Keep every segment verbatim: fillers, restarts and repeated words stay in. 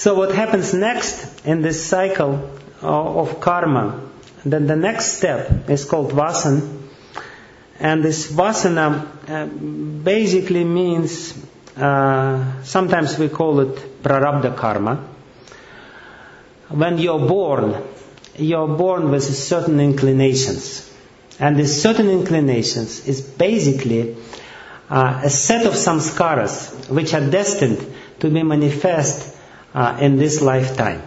So what happens next in this cycle of karma, then the next step is called vasana. And this vasana uh, basically means, uh, sometimes we call it prarabdha karma. When you're born, you're born with certain inclinations. And these certain inclinations is basically uh, a set of samskaras which are destined to be manifest uh, in this lifetime.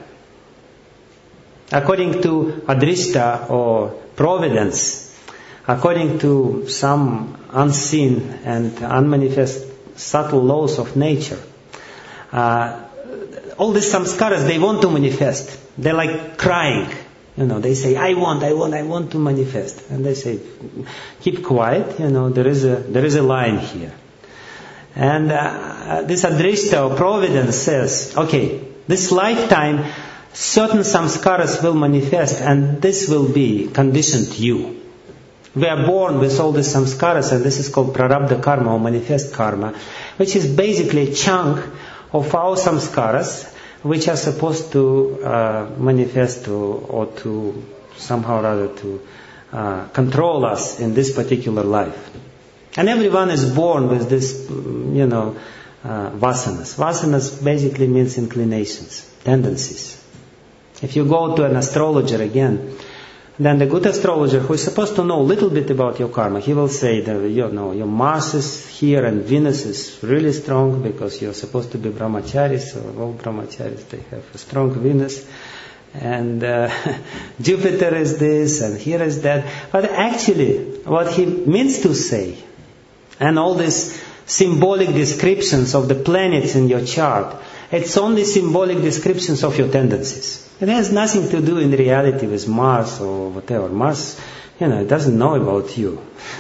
According to adrishta or providence, according to some unseen and unmanifest subtle laws of nature, uh, all these samskaras, they want to manifest. They're like crying. You know, they say, I want, I want, I want to manifest. And they say, keep quiet, you know, there is a, there is a line here. And uh, this adrishta or providence says, okay, this lifetime, certain samskaras will manifest and this will be conditioned to you. We are born with all these samskaras, and this is called prarabdha karma or manifest karma, which is basically a chunk of our samskaras which are supposed to uh, manifest to, or to somehow or other to uh, control us in this particular life. And everyone is born with this, you know, uh, vasanas. Vasanas basically means inclinations, tendencies. If you go to an astrologer again, then the good astrologer who is supposed to know a little bit about your karma, he will say that, you know, your Mars is here and Venus is really strong because you're supposed to be brahmacharis, so all brahmacharis, they have a strong Venus. And uh, Jupiter is this and here is that. But actually, what he means to say, and all these symbolic descriptions of the planets in your chart, it's only symbolic descriptions of your tendencies. It has nothing to do in reality with Mars or whatever. Mars, you know, it doesn't know about you.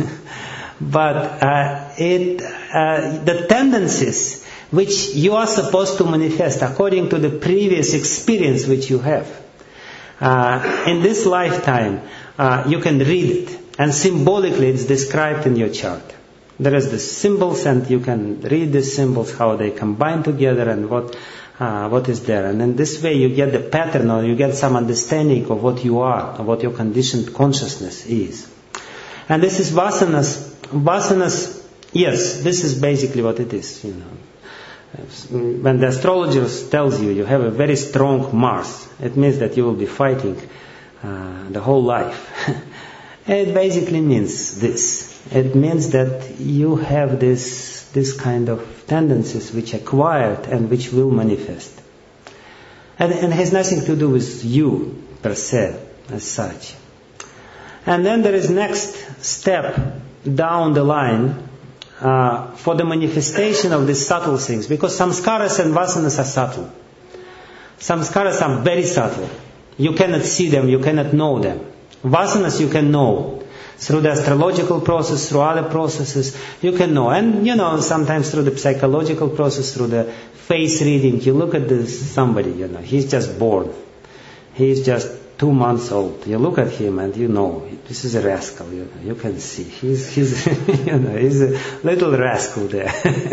But uh, it, uh, the tendencies which you are supposed to manifest according to the previous experience which you have, uh, in this lifetime, uh, you can read it. And symbolically it's described in your chart. There is the symbols and you can read the symbols, how they combine together and what uh, what is there. And in this way you get the pattern, or you get some understanding of what you are, of what your conditioned consciousness is. And this is vasanas. Vasanas, yes, this is basically what it is, you know. When the astrologer tells you you have a very strong Mars, it means that you will be fighting uh, the whole life. It basically means this. It means that you have this this kind of tendencies which are acquired and which will manifest. And, and it has nothing to do with you per se, as such. And then there is next step down the line uh, for the manifestation of these subtle things. Because samskaras and vasanas are subtle. Samskaras are very subtle. You cannot see them, you cannot know them. Vasanas you can know. Through the astrological process, through other processes, you can know. And, you know, sometimes through the psychological process, through the face reading, you look at this somebody, you know, he's just born. He's just two months old. You look at him and you know, this is a rascal, you know, you can see. He's, he's you know, he's a little rascal there.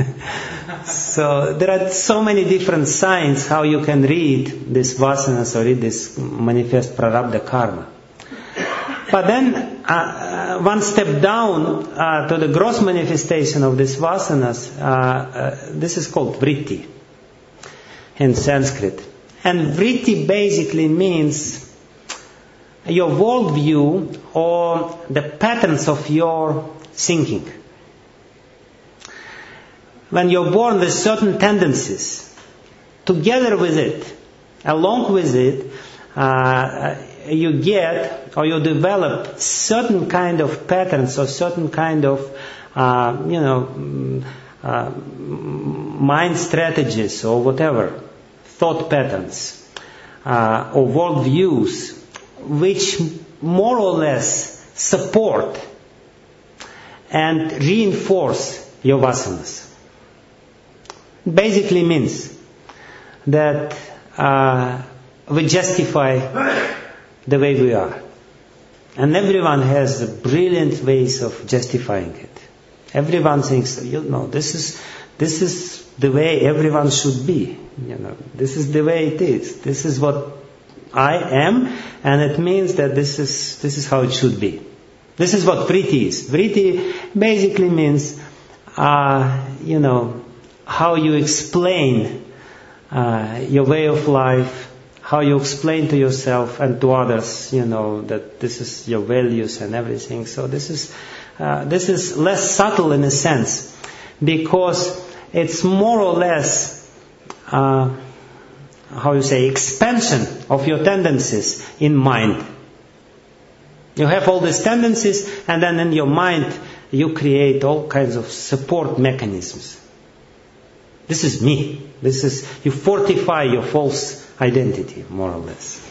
So there are so many different signs how you can read this vasanas or read this manifest prarabdha karma. But then, uh, one step down uh, to the gross manifestation of these vasanas, uh, uh, this is called vritti in Sanskrit. And vritti basically means your worldview or the patterns of your thinking. When you're born with certain tendencies, together with it, along with it, uh, you get or you develop certain kind of patterns or certain kind of, uh, you know, uh, mind strategies or whatever, thought patterns uh, or worldviews, which more or less support and reinforce your vasanas. Basically means that uh, we justify the way we are. And everyone has brilliant ways of justifying it. Everyone thinks, you know, this is this is the way everyone should be. You know, this is the way it is. This is what I am, and it means that this is this is how it should be. This is what vritti is. Vritti basically means, uh, you know, how you explain uh, your way of life, how you explain to yourself and to others, you know, that this is your values and everything. So this is uh, this is less subtle in a sense, because it's more or less, uh, how you say, expansion of your tendencies in mind. You have all these tendencies, and then in your mind you create all kinds of support mechanisms. This is me. This is, you fortify your false identity, more or less.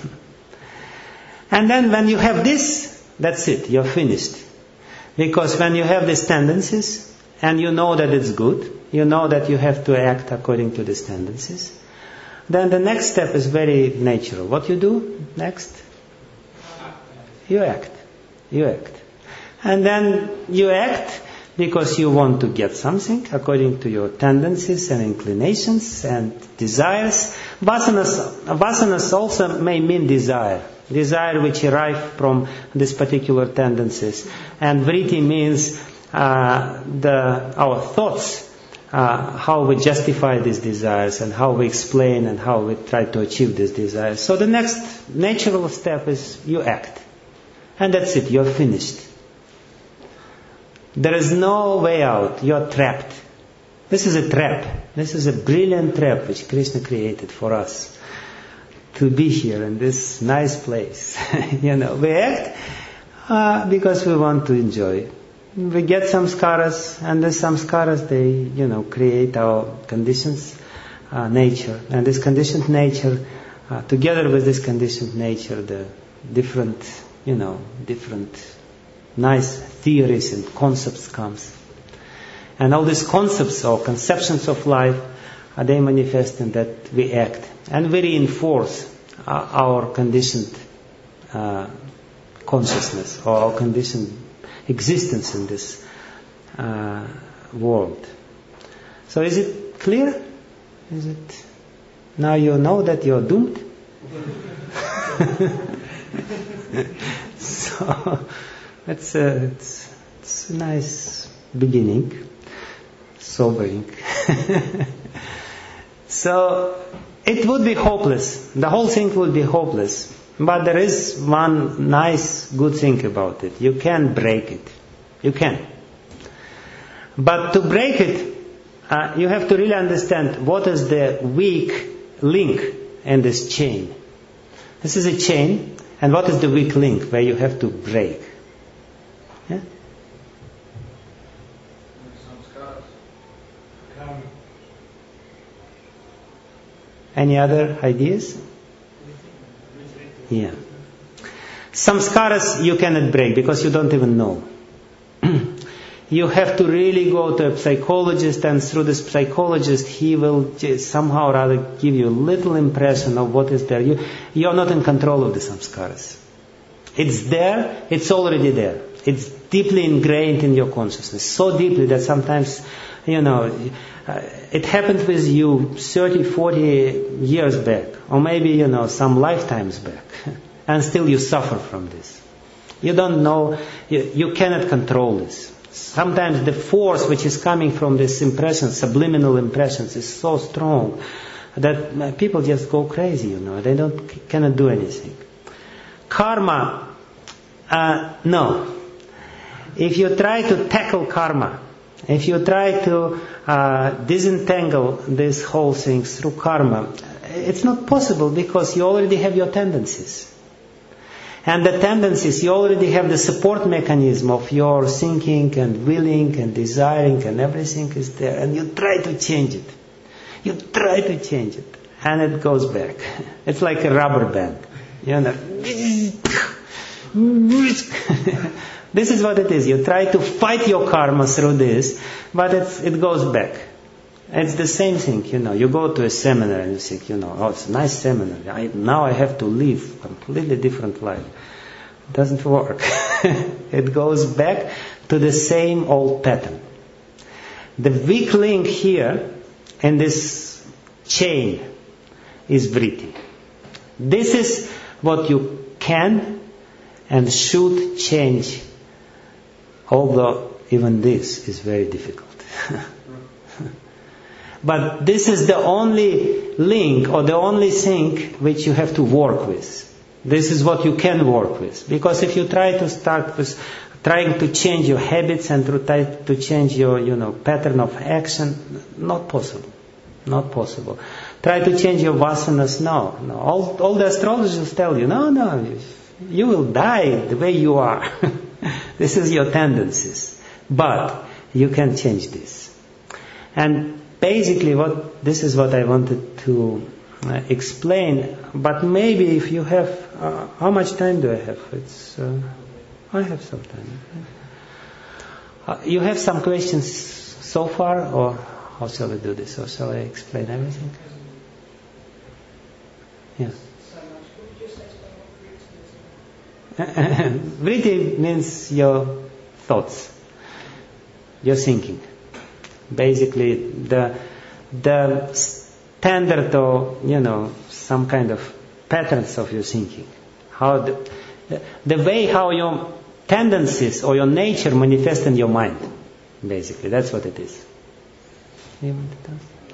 And then when you have this, that's it, you're finished. Because when you have these tendencies, and you know that it's good, you know that you have to act according to these tendencies, then the next step is very natural. What you do next? You act. You act. And then you act because you want to get something according to your tendencies and inclinations and desires. Vasanas, vasanas also may mean desire. Desire which arrive from these particular tendencies. And vritti means uh, the our thoughts, uh, how we justify these desires and how we explain and how we try to achieve these desires. So the next natural step is you act. And that's it, you're finished. There is no way out, you're trapped. This is a trap. This is a brilliant trap which Krishna created for us. To be here in this nice place. you know, we act uh, because we want to enjoy. We get some samskaras, and these samskaras, they, you know, create our conditions, uh, nature. And this conditioned nature, uh, together with this conditioned nature, the different, you know, different nice theories and concepts comes. And all these concepts or conceptions of life, uh, they manifest in that we act. And we reinforce uh, our conditioned uh, consciousness or our conditioned existence in this uh, world. So is it clear? Is it? Now you know that you're doomed? so it's a, it's, it's a nice beginning. Sobering. So it would be hopeless. The whole thing would be hopeless. But there is one nice, good thing about it. You can break it. You can. But to break it, uh, you have to really understand what is the weak link in this chain. This is a chain, and what is the weak link where you have to break? Yeah? Any other ideas? Yeah. Samskaras you cannot break because you don't even know. You have to really go to a psychologist, and through this psychologist he will somehow or other give you a little impression of what is there. You, you're not in control of the samskaras. It's there, it's already there. It's deeply ingrained in your consciousness. So deeply that sometimes, you know, uh, it happened with you thirty, forty years back. Or maybe, you know, some lifetimes back. And still you suffer from this. You don't know, you, you cannot control this. Sometimes the force which is coming from this impression, subliminal impressions, is so strong that people just go crazy, you know. They don't cannot do anything. Karma, uh, no. If you try to tackle karma, if you try to uh, disentangle this whole thing through karma, it's not possible because you already have your tendencies. And the tendencies, you already have the support mechanism of your thinking and willing and desiring, and everything is there. And you try to change it. You try to change it. And it goes back. It's like a rubber band. You know. This is what it is. You try to fight your karma through this, but it's, it goes back. It's the same thing, you know. You go to a seminar and you think, you know, oh, it's a nice seminar. I, now I have to live a completely different life. It doesn't work. It goes back to the same old pattern. The weak link here in this chain is vritti. This is what you can and should change, although even this is very difficult. But this is the only link or the only thing which you have to work with. This is what you can work with. Because if you try to start with trying to change your habits and to try to change your, you know, pattern of action, not possible. Not possible. Try to change your vasanas, no. no. All, all the astrologers tell you, no, no, you will die the way you are. This is your tendencies. But you can change this. And basically what this is what I wanted to uh, explain. But maybe if you have, uh, how much time do I have? It's, uh, I have some time. Uh, you have some questions so far, or how shall we do this? Or shall I explain everything? Yeah. Vritti means your thoughts, your thinking. Basically, the the standard or, you know, some kind of patterns of your thinking. How the, the way how your tendencies or your nature manifest in your mind. Basically, that's what it is. You want to tell?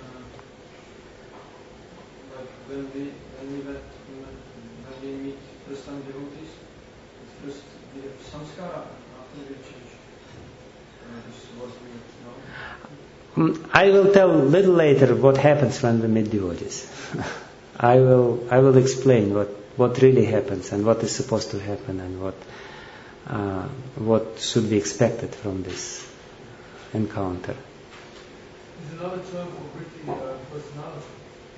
But when we when we met, when we meet first time devotees, first we have samskara, after we change. Uh, this is what we know. I will tell a little later what happens when we meet devotees. I will I will explain what, what really happens and what is supposed to happen and what uh, what should be expected from this encounter. Is another term for vritti uh, personality?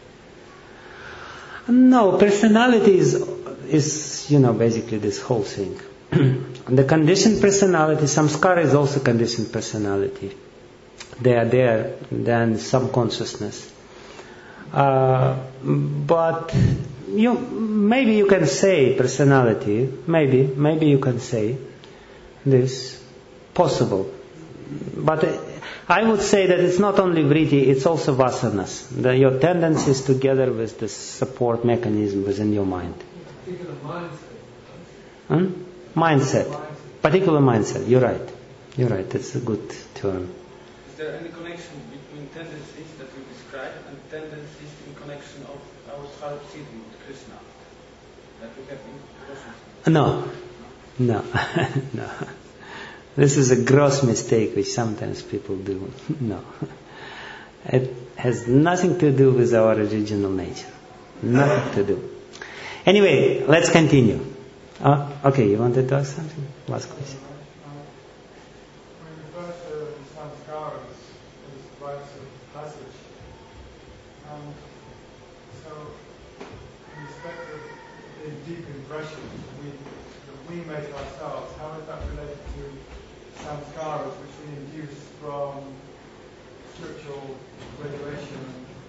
No, personality is is you know basically this whole thing. The conditioned personality, samskara is also conditioned personality. They are there, then subconsciousness. Uh, but you maybe you can say personality, maybe maybe you can say this, possible. But I would say that it's not only vritti, it's also vasanas. The, your tendencies together with the support mechanism within your mind. Particular mindset. Hmm? Mindset. mindset. Particular mindset. You're right. You're right. That's a good term. Is there any connection between tendencies that you describe and tendencies in connection of our Swarup Siddhi with Krishna that we have in No. No. No. This is a gross mistake which sometimes people do. No. It has nothing to do with our original nature. Nothing to do. Anyway, let's continue. Uh, okay, you wanted to ask something? Last question. When you refer to samskaras, this rites of passage, um, so in respect of the deep impressions we, that we make ourselves, how is that related to samskaras which we induce from scriptural regulation?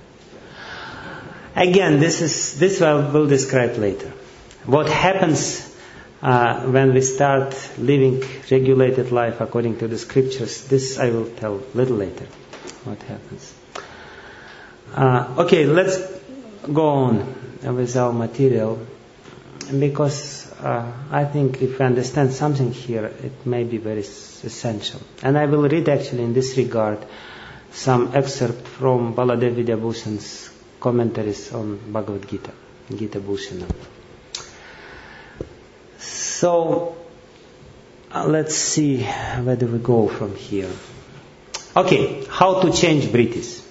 Again, this is this I will describe later. What happens uh, when we start living regulated life according to the scriptures? This I will tell a little later. What happens? Uh, okay, let's go on with our material, because uh, I think if we understand something here, it may be very essential. And I will read actually in this regard some excerpt from Baladev Vidyabhushan's commentaries on Bhagavad Gita, Gita Bhushana. So, uh, let's see where do we go from here. Okay, how to change vrittis.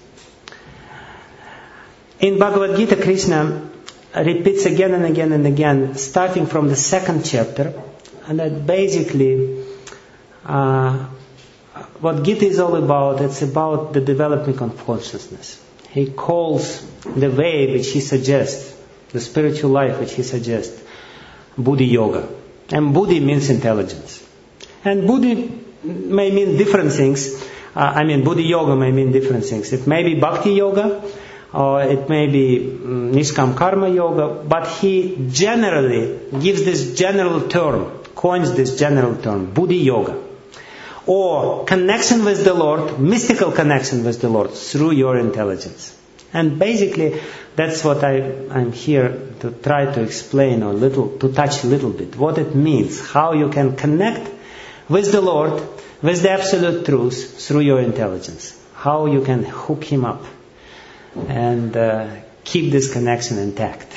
In Bhagavad Gita, Krishna repeats again and again and again, starting from the second chapter, and that basically uh, what Gita is all about, it's about the development of consciousness. He calls the way which he suggests, the spiritual life which he suggests, Buddhi Yoga. And Buddhi means intelligence. And Buddhi may mean different things. Uh, I mean, Buddhi Yoga may mean different things. It may be Bhakti Yoga, or it may be um, Nishkam Karma Yoga, but he generally gives this general term, coins this general term, Buddhi Yoga. or connection with the Lord, mystical connection with the Lord through your intelligence. And basically, that's what I, I'm here to try to explain or little, to touch a little bit, what it means, how you can connect with the Lord, with the absolute truth through your intelligence, how you can hook Him up and uh, keep this connection intact.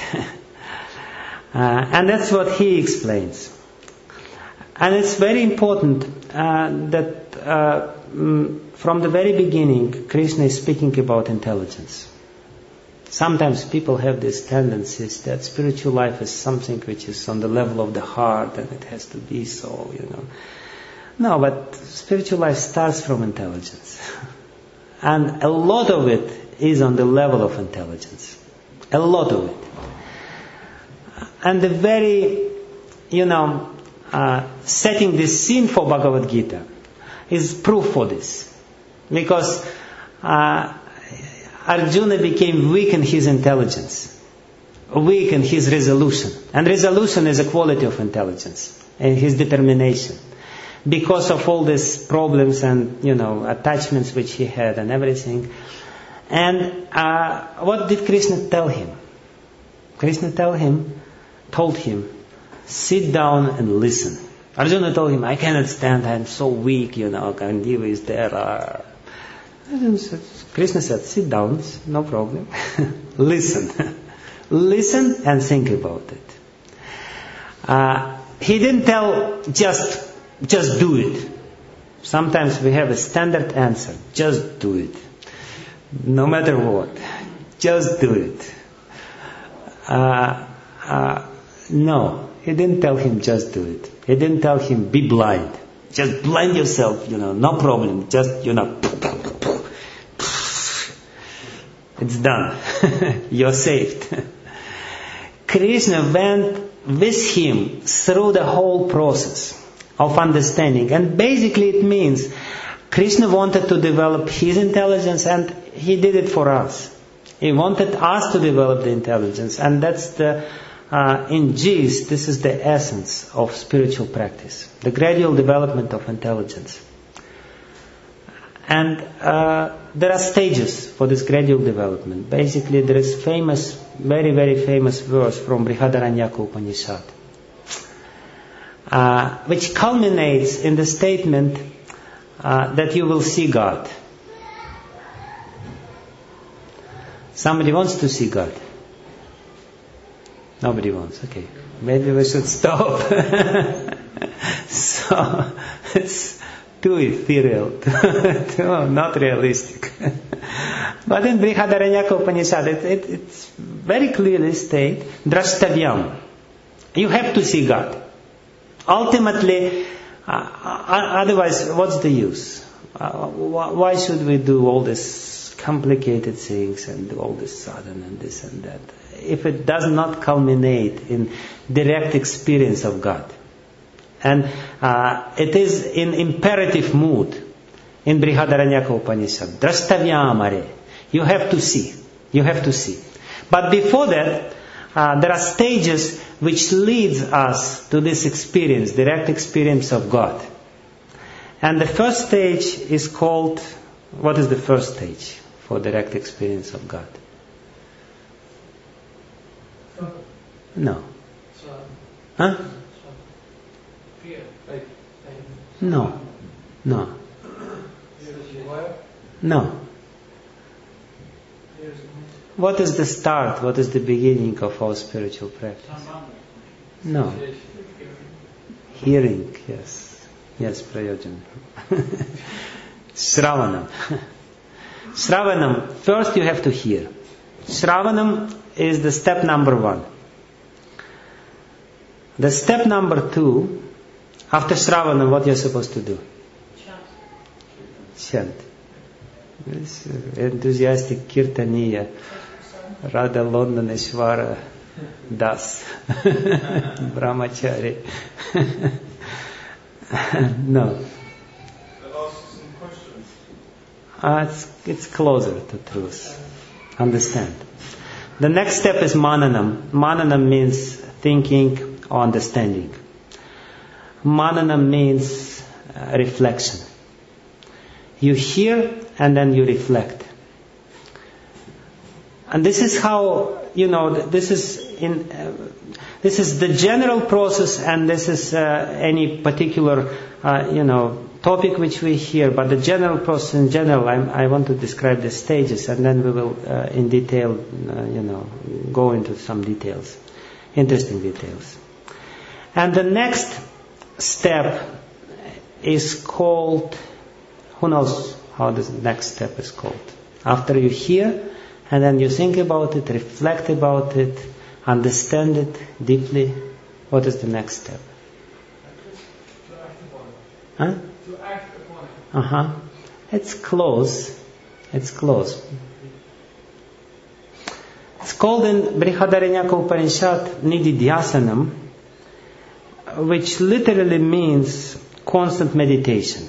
uh, and that's what he explains. And it's very important uh, that uh, mm, from the very beginning, Krishna is speaking about intelligence. Sometimes people have these tendencies that spiritual life is something which is on the level of the heart and it has to be so, you know. No, but spiritual life starts from intelligence. And a lot of it is on the level of intelligence. A lot of it. And the very, you know, uh, setting this scene for Bhagavad Gita is proof for this. Because uh, Arjuna became weak in his intelligence, weak in his resolution. And resolution is a quality of intelligence and his determination. Because of all these problems and, you know, attachments which he had and everything. And uh, what did Krishna tell him? Krishna tell him, told him, sit down and listen. Arjuna told him, I cannot stand, I am so weak, you know, Gandiva is there. Uh, Krishna said, sit down, no problem. Listen. Listen and think about it. Uh, he didn't tell just, just do it. Sometimes we have a standard answer, just do it. No matter what, just do it. Uh, uh, no, he didn't tell him just do it. He didn't tell him be blind. Just blind yourself, you know, no problem. Just, you know, it's done. You're saved. Krishna went with him through the whole process of understanding. And basically it means Krishna wanted to develop his intelligence and he did it for us. He wanted us to develop the intelligence. And that's the, uh, in gist, this is the essence of spiritual practice. The gradual development of intelligence. And uh, there are stages for this gradual development. Basically, there is famous, very, very famous verse from Brihadaranyaka Upanishad, uh, which culminates in the statement uh, that you will see God. Somebody wants to see God? Nobody wants. Okay, maybe we should stop. So it's too ethereal, too not realistic. But in Brihadaranyaka Upanishad, it, it, it's very clearly stated, Drashtavyam. You have to see God. Ultimately, uh, otherwise, what's the use? Uh, why should we do all this complicated things and do all this sadhana and this and that, if it does not culminate in direct experience of God? And uh, it is in imperative mood in Brihadaranyaka Upanishad. Drashtavyamare. You have to see. You have to see. But before that, uh, there are stages which leads us to this experience, direct experience of God. And the first stage is called, what is the first stage for direct experience of God? No. Huh? No. No. No. What is the start? What is the beginning of our spiritual practice? No. Hearing, yes. Yes, Prayojana. Shravanam. Shravanam, first you have to hear. Shravanam is the step number one. The step number two, after Shravanam, what you're supposed to do? Chant. This enthusiastic Kirtaniya, Radha Londaneshwara Das, Brahmachari. No. Uh, it's, it's closer to truth. Understand. The next step is Mananam. Mananam means thinking or understanding. Mananam means uh, reflection. You hear and then you reflect. And this is how, you know, this is in, uh, this is the general process, and this is uh, any particular, uh, you know, topic which we hear. But the general process in general, I, I want to describe the stages, and then we will, uh, in detail, uh, you know, go into some details, interesting details. And the next step is called, who knows how the next step is called? After you hear, and then you think about it, reflect about it, understand it deeply, what is the next step? To act upon it. Huh? To act upon it. Uh-huh. It's close. It's close. It's called in Brihadaranyaka Upanishad Nididhyasanam, which literally means constant meditation.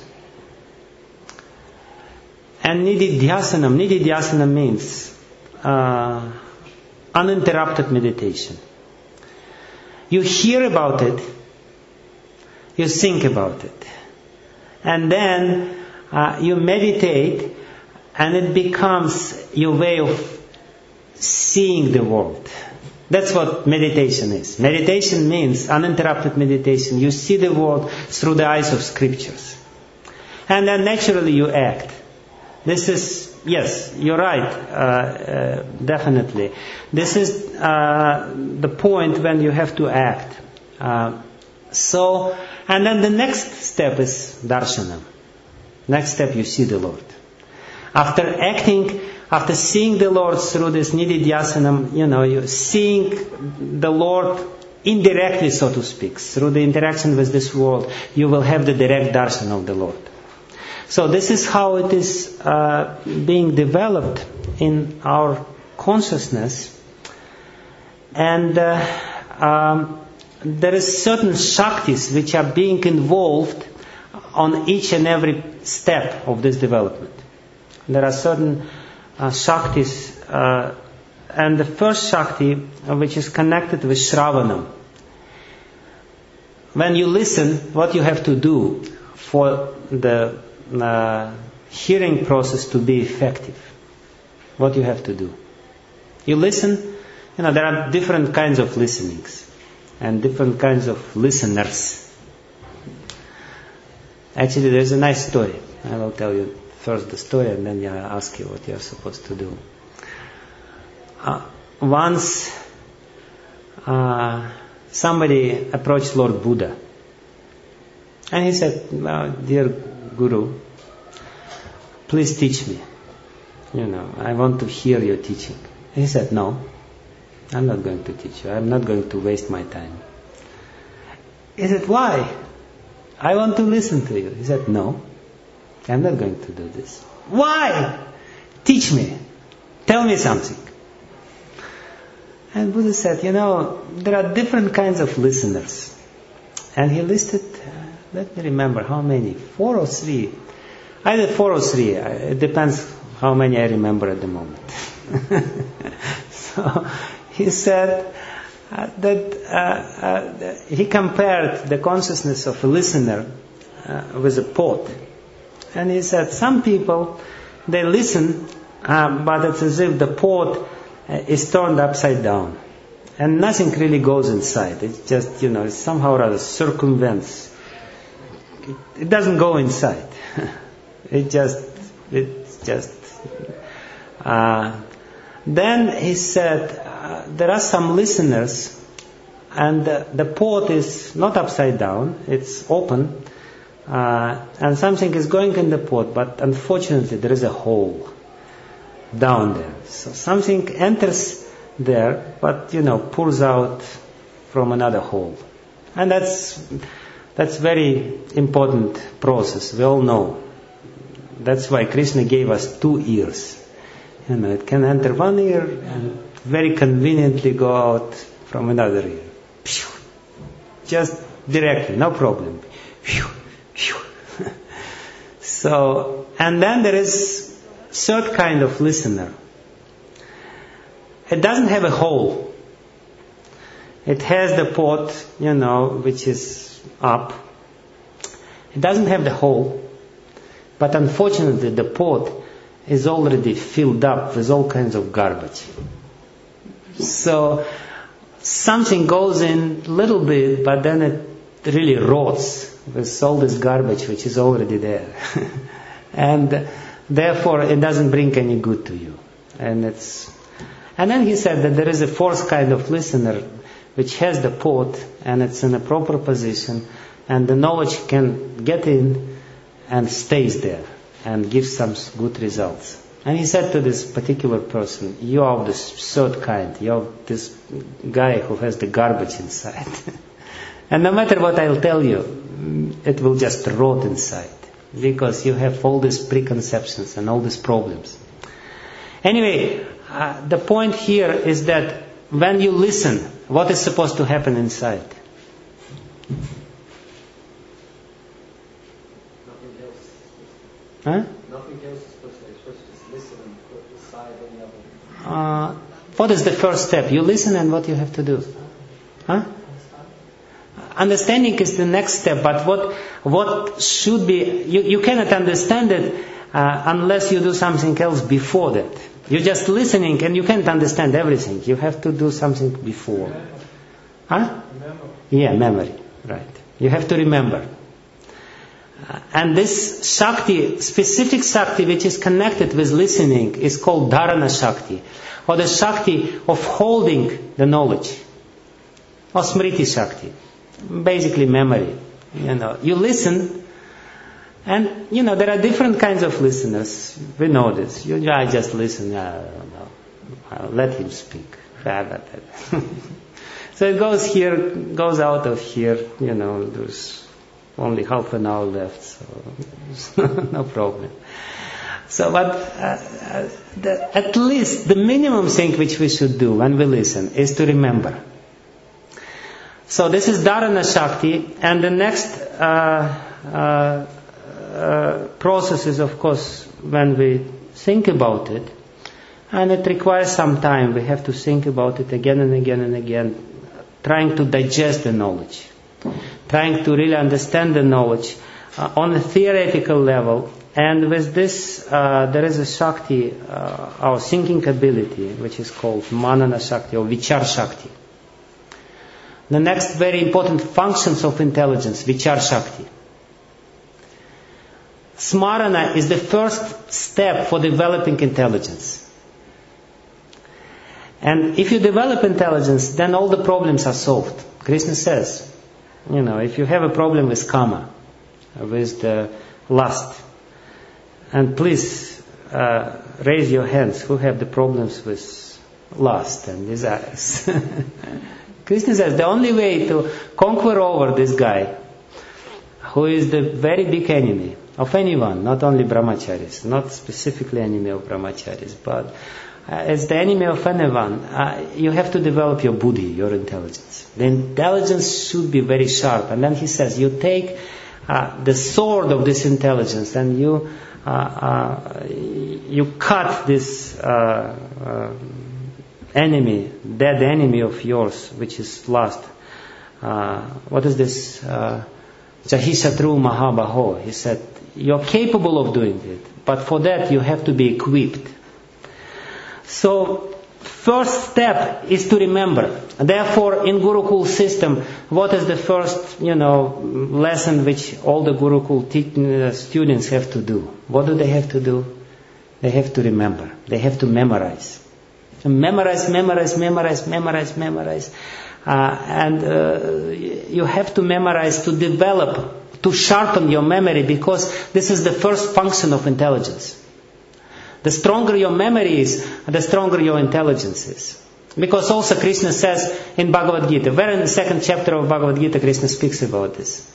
And Nididhyasanam, Nididhyasanam means uh, uninterrupted meditation. You hear about it, you think about it, and then uh, you meditate, and it becomes your way of seeing the world. That's what meditation is. Meditation means uninterrupted meditation. You see the world through the eyes of scriptures. And then naturally you act. This is, yes, you're right, uh, uh, definitely. This is uh, the point when you have to act. Uh, so, and then the next step is darshanam. Next step, you see the Lord. After acting, after seeing the Lord through this nididhyasanam, you know, you're seeing the Lord indirectly, so to speak, through the interaction with this world, you will have the direct darshan of the Lord. So this is how it is uh, being developed in our consciousness. And uh, um, there is certain shaktis which are being involved on each and every step of this development. There are certain uh, shaktis, uh, and the first shakti, uh, which is connected with Shravanam. When you listen, what you have to do for the uh, hearing process to be effective. What you have to do. You listen, you know, there are different kinds of listenings and different kinds of listeners. Actually, there's a nice story. I will tell you first the story, and then I'll ask you what you're supposed to do. Uh, once, uh, somebody approached Lord Buddha, and he said, well, "Dear Guru, please teach me. You know, I want to hear your teaching." He said, "No, I'm not going to teach you. I'm not going to waste my time." He said, "Why? I want to listen to you." He said, "No, I'm not going to do this." "Why? Teach me. Tell me something." And Buddha said, "You know, there are different kinds of listeners." And he listed, uh, let me remember how many, four or three. Either four or three. It depends how many I remember at the moment. So he said uh, that uh, uh, he compared the consciousness of a listener uh, with a pot. And he said, some people, they listen, uh, but it's as if the pot uh, is turned upside down. And nothing really goes inside. It just, you know, it somehow or other circumvents. It, it doesn't go inside. it just, it just... Uh, then he said, uh, there are some listeners, and the, the pot is not upside down, it's open, uh, and something is going in the pot, but unfortunately there is a hole down there. So something enters there, but, you know, pours out from another hole. And that's that's very important process, we all know. That's why Krishna gave us two ears. You know, it can enter one ear and very conveniently go out from another ear. Just directly, no problem. So, and then there is third kind of listener. It doesn't have a hole. It has the pot, you know, which is up. It doesn't have the hole, But unfortunately, the pot is already filled up with all kinds of garbage. So something goes in a little bit, but then it really rots with all this garbage which is already there. And therefore it doesn't bring any good to you. And it's and then he said that there is a fourth kind of listener which has the pot and it's in a proper position and the knowledge can get in and stays there and gives some good results. And he said to this particular person, you are this third kind, you are this guy who has the garbage inside. And no matter what I'll tell you, it will just rot inside because you have all these preconceptions and all these problems. Anyway, uh, the point here is that when you listen, what is supposed to happen inside? Nothing else. Huh? Nothing else is supposed to. You're supposed to just listen and put aside any other. Uh, what is the first step? You listen and what you have to do? Huh? Understanding is the next step, but what what should be, you, you cannot understand it uh, unless you do something else before that. You're just listening and you can't understand everything. You have to do something before. Huh? Remember. Yeah, memory. Right. You have to remember. Uh, and this Shakti, specific Shakti which is connected with listening is called Dharana Shakti, or the Shakti of holding the knowledge, or Smriti Shakti. Basically memory. You know, you listen, and you know there are different kinds of listeners. We know this. You, I just listen. I don't know. I'll let him speak. So it goes here, goes out of here. You know, there's only half an hour left, so no problem. So, but uh, the, at least the minimum thing which we should do when we listen is to remember. So this is Dharana Shakti, and the next uh, uh, uh, process is, of course, when we think about it, and it requires some time. We have to think about it again and again and again, trying to digest the knowledge, trying to really understand the knowledge uh, on a theoretical level. And with this, uh, there is a Shakti, uh, our thinking ability, which is called Manana Shakti or Vichar Shakti. The next very important functions of intelligence, Vichar Shakti. Smarana is the first step for developing intelligence. And if you develop intelligence, then all the problems are solved. Krishna says, you know, if you have a problem with kama, with the lust, and please uh, raise your hands who have the problems with lust and desires. Krishna says the only way to conquer over this guy, who is the very big enemy of anyone, not only brahmacharis, not specifically enemy of brahmacharis, but uh, as the enemy of anyone, uh, you have to develop your buddhi, your intelligence. The intelligence should be very sharp. And then he says, you take uh, the sword of this intelligence and you uh, uh, you cut this uh, uh, enemy, dead enemy of yours, which is lust. Uh, what is this? Jahi Satru Mahabaho. He said, you're capable of doing it, but for that you have to be equipped. So, first step is to remember. Therefore, in Gurukul system, what is the first, you know, lesson which all the Gurukul te- students have to do? What do they have to do? They have to remember. They have to memorize. Memorize, memorize, memorize, memorize, memorize. Uh, and uh, you have to memorize to develop, to sharpen your memory, because this is the first function of intelligence. The stronger your memory is, the stronger your intelligence is. Because also Krishna says in Bhagavad Gita, where in the second chapter of Bhagavad Gita Krishna speaks about this?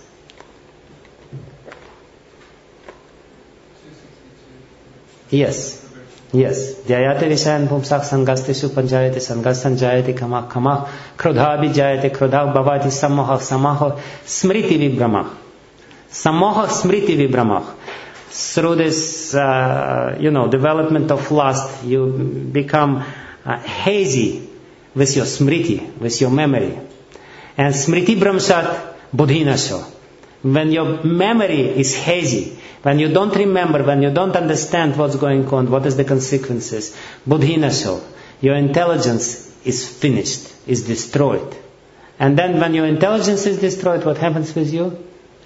Yes. Yes. Jayate Vishayan Pumsak Sangastesu Panjayate Sangastan Jayate Kama Kama Krodha Vijayate Krodha Bhavati Samoha Samaha Smriti Vibramah. Samoha Smriti Vibramah. Through this, uh, you know, development of lust, you become uh, hazy with your smriti, with your memory. And smriti bramshat buddhinasho. When your memory is hazy, When you don't remember, when you don't understand what's going on, what is the consequences, buddhinasho, your intelligence is finished, is destroyed. And then when your intelligence is destroyed, what happens with you?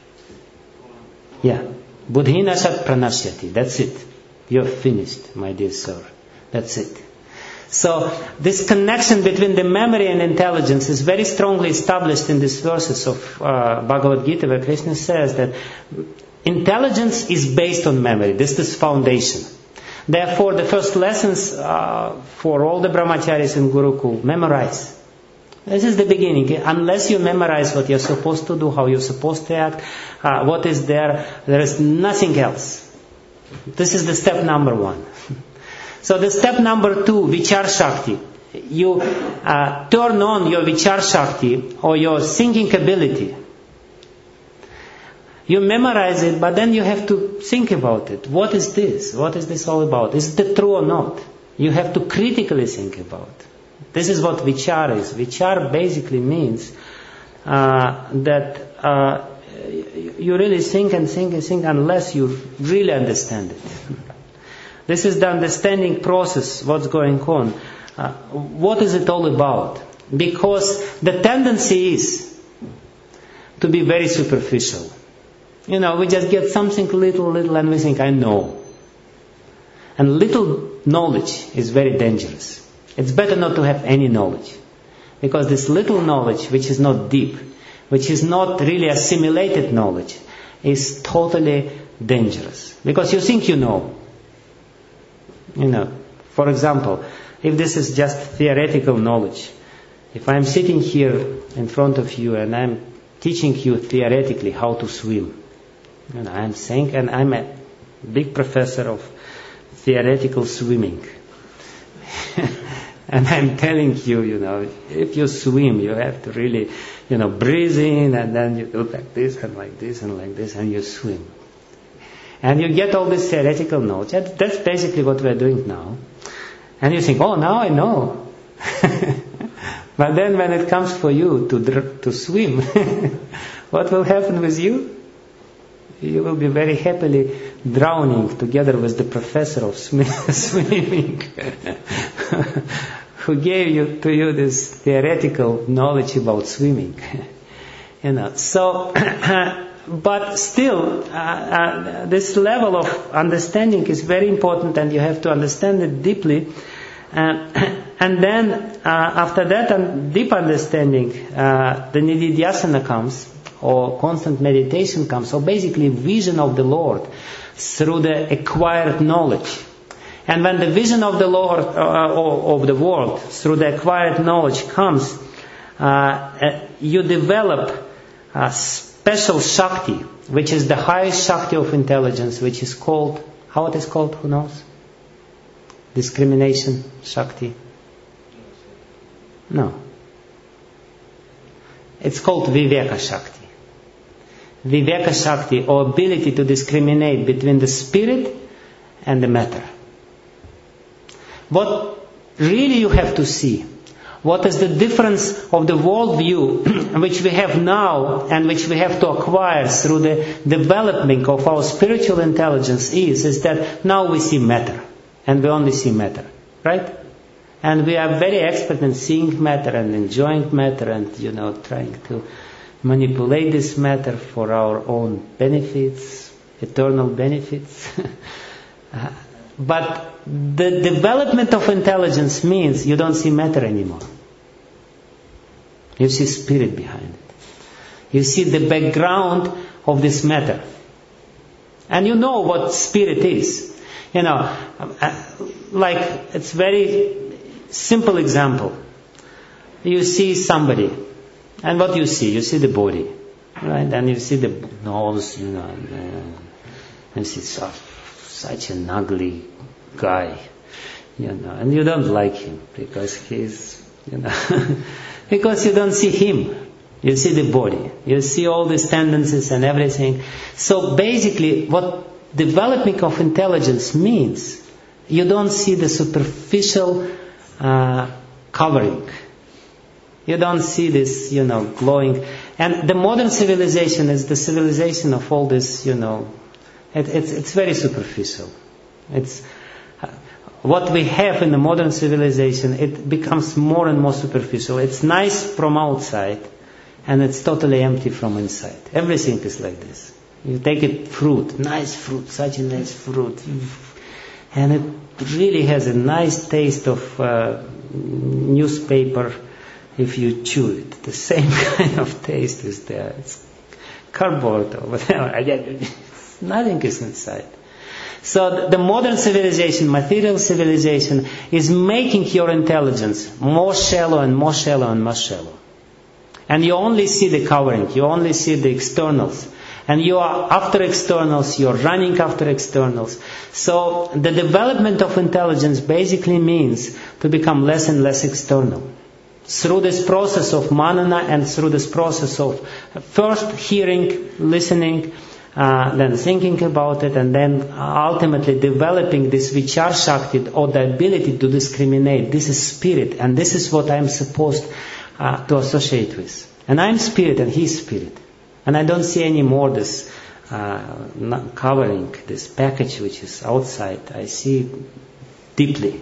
Yeah. Buddhinashat pranashyati. That's it. You're finished, my dear sir. That's it. So this connection between the memory and intelligence is very strongly established in these verses of uh, Bhagavad Gita, where Krishna says that intelligence is based on memory. This is foundation. Therefore, the first lessons uh, for all the brahmacharis in Gurukul, memorize. This is the beginning. Unless you memorize what you're supposed to do, how you're supposed to act, uh, what is there, there is nothing else. This is the step number one. So the step number two, Vichar Shakti. You uh, turn on your Vichar Shakti or your thinking ability. You memorize it, but then you have to think about it. What is this? What is this all about? Is it true or not? You have to critically think about it. This is what Vichar is. Vichar basically means uh, that uh, you really think and think and think unless you really understand it. This is the understanding process, what's going on. Uh, what is it all about? Because the tendency is to be very superficial. You know, we just get something little, little, and we think, I know. And little knowledge is very dangerous. It's better not to have any knowledge. Because this little knowledge, which is not deep, which is not really assimilated knowledge, is totally dangerous. Because you think you know. You know, for example, if this is just theoretical knowledge, if I'm sitting here in front of you and I'm teaching you theoretically how to swim, and I'm saying, and I'm a big professor of theoretical swimming, and I'm telling you, you know, if you swim, you have to really, you know, breathe in, and then you do like this and like this and like this, and you swim. And you get all this theoretical knowledge. That's basically what we're doing now. And you think, oh, now I know. But then when it comes for you to dr- to swim, what will happen with you? You will be very happily drowning together with the professor of sw- swimming who gave you to you this theoretical knowledge about swimming. You know, so... But still, uh, uh, this level of understanding is very important, and you have to understand it deeply. Uh, and then, uh, after that um, deep understanding, uh, the nididhyasana comes, or constant meditation comes, or basically vision of the Lord through the acquired knowledge. And when the vision of the Lord, uh, or of the world, through the acquired knowledge comes, uh, uh, you develop uh, special Shakti, which is the highest Shakti of intelligence, which is called, how it is called, who knows? Discrimination Shakti? No. It's called Viveka Shakti. Viveka Shakti, or ability to discriminate between the spirit and the matter. What really you have to see, what is the difference of the worldview which we have now and which we have to acquire through the development of our spiritual intelligence is, is that now we see matter. And we only see matter. Right? And we are very expert in seeing matter and enjoying matter and, you know, trying to manipulate this matter for our own benefits, eternal benefits. uh, but the development of intelligence means you don't see matter anymore. You see spirit behind it. You see the background of this matter. And you know what spirit is. You know, like, it's very simple example. You see somebody, and what you see? You see the body, right? And you see the nose, you know, and, uh, and you see such an ugly guy, you know, and you don't like him because he's, you know, because you don't see him. You see the body. You see all these tendencies and everything. So basically, what development of intelligence means, you don't see the superficial uh, covering. You don't see this, you know, glowing. And the modern civilization is the civilization of all this, you know, It, it's, it's very superficial. It's uh, what we have in the modern civilization, it becomes more and more superficial. It's nice from outside, and it's totally empty from inside. Everything is like this. You take it fruit, nice fruit, such a nice fruit. And it really has a nice taste of uh, newspaper if you chew it. The same kind of taste is there. It's cardboard or whatever. Nothing is inside. So the modern civilization, material civilization, is making your intelligence more shallow and more shallow and more shallow. And you only see the covering, you only see the externals. And you are after externals, you're running after externals. So the development of intelligence basically means to become less and less external. Through this process of manana and through this process of first hearing, listening, uh, then thinking about it, and then ultimately developing this vichar shakti, or the ability to discriminate. This is spirit, and this is what I'm supposed uh, to associate with. And I'm spirit and he's spirit. And I don't see any more this uh, covering, this package which is outside. I see deeply.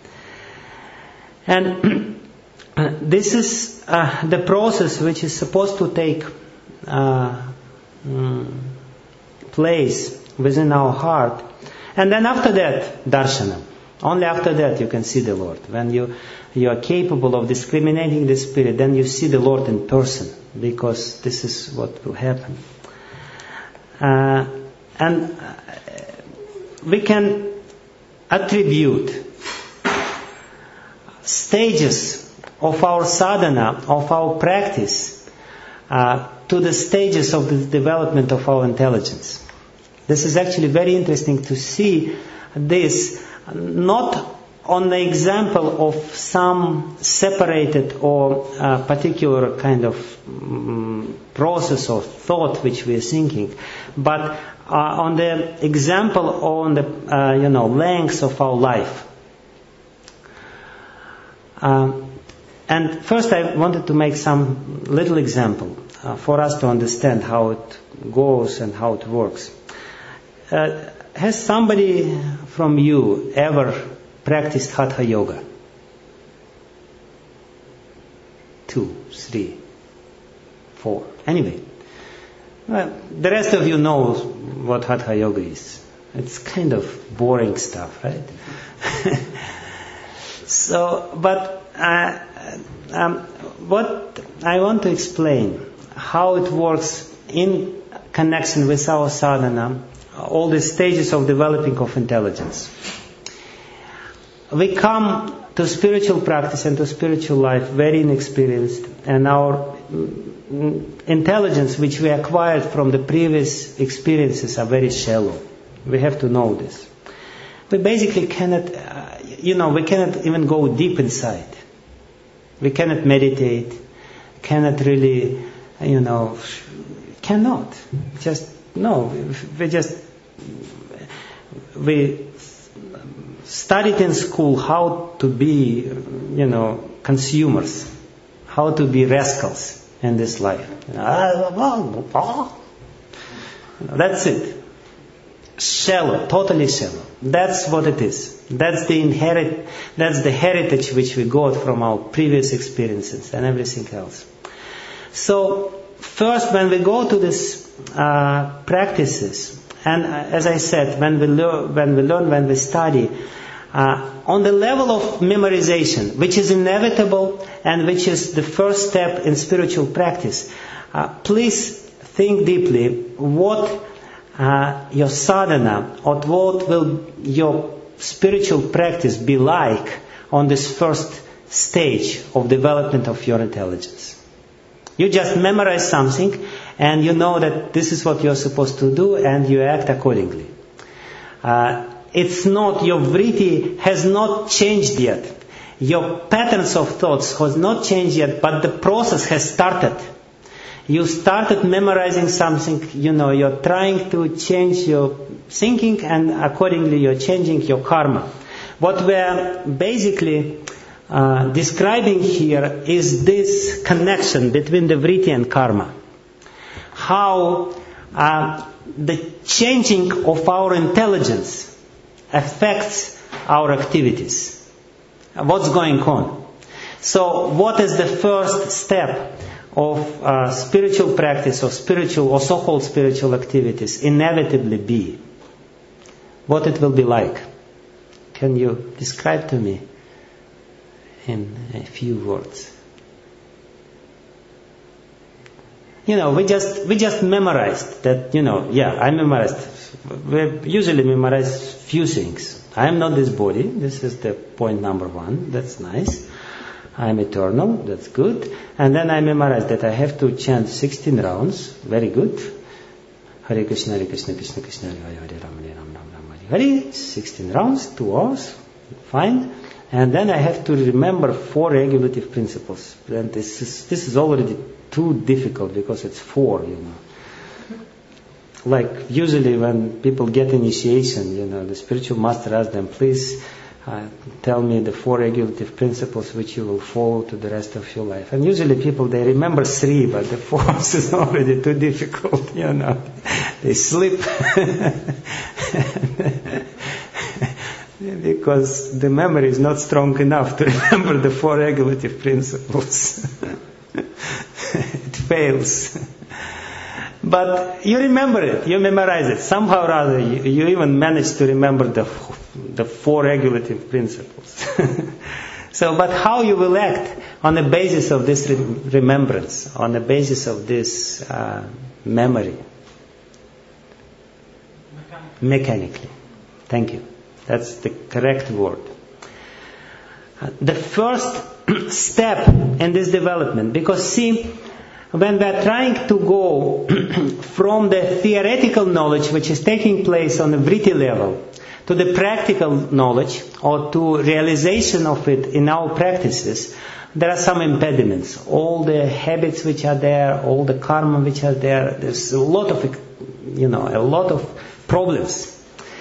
And this is uh, the process which is supposed to take uh, mm, place within our heart. And then after that, darshana. Only after that you can see the Lord. When you, you are capable of discriminating the spirit, then you see the Lord in person. Because this is what will happen. Uh, and we can attribute stages of our sadhana, of our practice, uh, to the stages of the development of our intelligence. This is actually very interesting to see this not on the example of some separated or uh, particular kind of um, process or thought which we are thinking, but uh, on the example or on the uh, you know length of our life. Uh, and first, I wanted to make some little example uh, for us to understand how it goes and how it works. Uh, has somebody from you ever practiced Hatha Yoga? Two, three, four. Anyway, well, the rest of you know what Hatha Yoga is. It's kind of boring stuff, right? So, but uh, um, what I want to explain, how it works in connection with our sadhana, all the stages of developing of intelligence. We come to spiritual practice and to spiritual life very inexperienced, and our intelligence which we acquired from the previous experiences are very shallow. We have to know this. We basically cannot, uh, you know, we cannot even go deep inside. We cannot meditate, cannot really, you know, cannot. Just, no, we just, we studied in school how to be, you know, consumers, how to be rascals in this life. That's it. Shallow, totally shallow. That's what it is. That's the inherit. That's the heritage which we got from our previous experiences and everything else. So first, when we go to these uh, practices, and uh, as I said, when we learn, when we learn, when we study, uh, on the level of memorization, which is inevitable and which is the first step in spiritual practice, uh, please think deeply what uh, your sadhana or what will your spiritual practice be like on this first stage of development of your intelligence. You just memorize something and you know that this is what you're supposed to do and you act accordingly. Uh, it's not, your vritti has not changed yet. Your patterns of thoughts has not changed yet, but the process has started. You started memorizing something, you know, you're trying to change your thinking and accordingly you're changing your karma. What we're basically uh, describing here is this connection between the vritti and karma. How uh, the changing of our intelligence affects our activities. What's going on? So what is the first step of uh, spiritual practice or spiritual or so-called spiritual activities inevitably be? What it will be like? Can you describe to me in a few words? You know, we just we just memorized that, you know, yeah, I memorized. We usually memorize few things. I am not this body. This is the point number one. That's nice. I am eternal. That's good. And then I memorized that I have to chant sixteen rounds. Very good. Hare Krishna, Hare Krishna, Krishna Krishna, Hare Hare, Ram Hare, Ram Ram, Ram Hare Hare. sixteen rounds, two hours. Fine. And then I have to remember four regulative principles. And this is this is already too difficult because it's four, you know. Like usually when people get initiation, you know, the spiritual master asks them, please uh, tell me the four regulative principles which you will follow to the rest of your life. And usually people, they remember three, but the fourth is already too difficult, you know. They slip. Because the memory is not strong enough to remember the four regulative principles. It fails. But you remember it, you memorize it. Somehow or other, you, you even manage to remember the the four regulative principles. So, but how you will act on the basis of this re- remembrance, on the basis of this uh, memory? Mechanically. Mechanically. Thank you. That's the correct word. Uh, the first step in this development, because see, when we are trying to go from the theoretical knowledge which is taking place on the vritti level to the practical knowledge or to realization of it in our practices, there are some impediments. All the habits which are there, all the karma which are there, there's a lot of, you know, a lot of problems.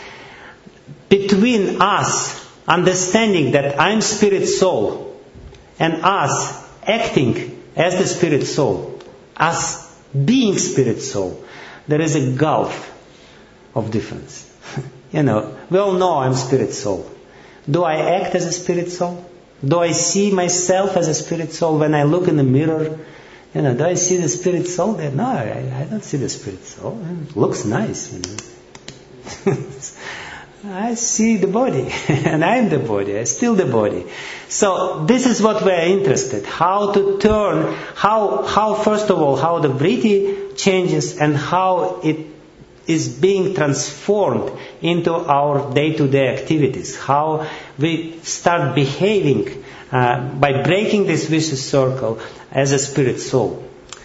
Between us understanding that I'm spirit soul and us acting as the spirit soul, us being spirit soul, there is a gulf of difference. You know, we all know I'm spirit soul. Do I act as a spirit soul? Do I see myself as a spirit soul when I look in the mirror? You know, do I see the spirit soul there? No, I, I don't see the spirit soul. It looks nice, you know. I see the body, and I'm the body, I'm still the body. So this is what we are interested, how to turn, how, how first of all, how the vritti changes and how it is being transformed into our day-to-day activities, how we start behaving uh, by breaking this vicious circle as a spirit soul.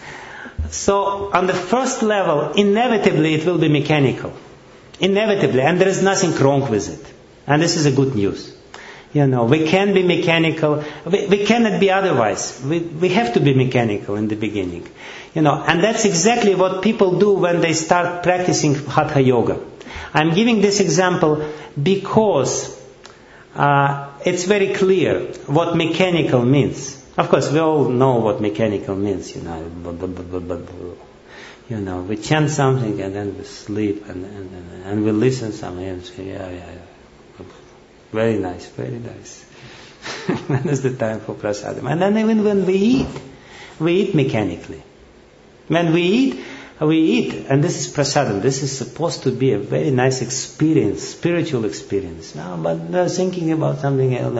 So on the first level, inevitably it will be mechanical. Inevitably, and there is nothing wrong with it. And this is a good news. You know, we can be mechanical. We, we cannot be otherwise. We, we have to be mechanical in the beginning. You know, and that's exactly what people do when they start practicing Hatha Yoga. I'm giving this example because uh, it's very clear what mechanical means. Of course, we all know what mechanical means, you know. You know, we chant something and then we sleep and and, and we listen something and say, yeah, yeah, yeah. Very nice, very nice. When is the time for prasadam? And then even when we eat, we eat mechanically. When we eat, we eat, and this is prasadam. This is supposed to be a very nice experience, spiritual experience. No, but they're thinking about something else.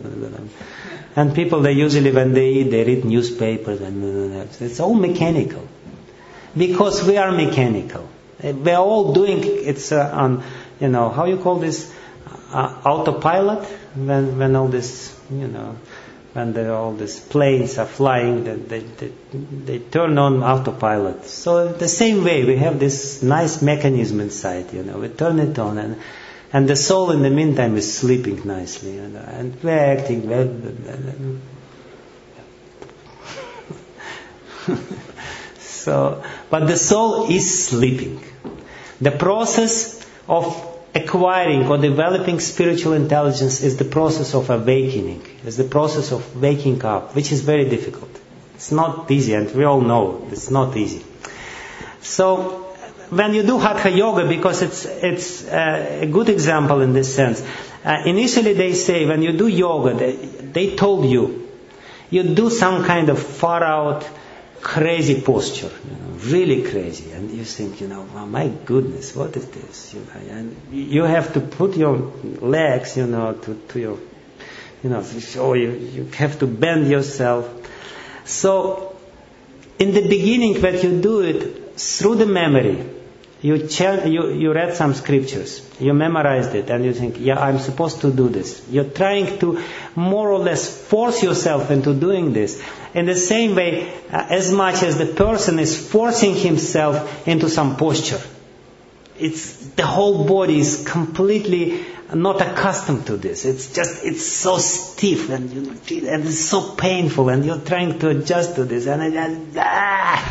And people, they usually, when they eat, they read newspapers and it's all mechanical. Because we are mechanical. We are all doing, it's uh, on, you know, how you call this, uh, autopilot? When when all this, you know, when the, all these planes are flying, they, they, they, they turn on autopilot. So the same way, we have this nice mechanism inside, you know, we turn it on and and the soul in the meantime is sleeping nicely, you know, and we're acting well. So, but the soul is sleeping. The process of acquiring or developing spiritual intelligence is the process of awakening. It's the process of waking up, which is very difficult. It's not easy, and we all know it's not easy. So, when you do Hatha Yoga, because it's it's uh, a good example in this sense. Uh, initially, they say when you do yoga, they, they told you you do some kind of far out, crazy posture, you know, really crazy, and you think, you know, oh, my goodness, what is this? You know, and you have to put your legs, you know, to, to your, you know, so you you have to bend yourself. So, in the beginning, when you do it through the memory, you, ch- you you read some scriptures, you memorized it, and you think, yeah, I'm supposed to do this. You're trying to more or less force yourself into doing this. In the same way, uh, as much as the person is forcing himself into some posture, it's the whole body is completely not accustomed to this. It's just, it's so stiff and you know, and it's so painful, and you're trying to adjust to this, and it, ah!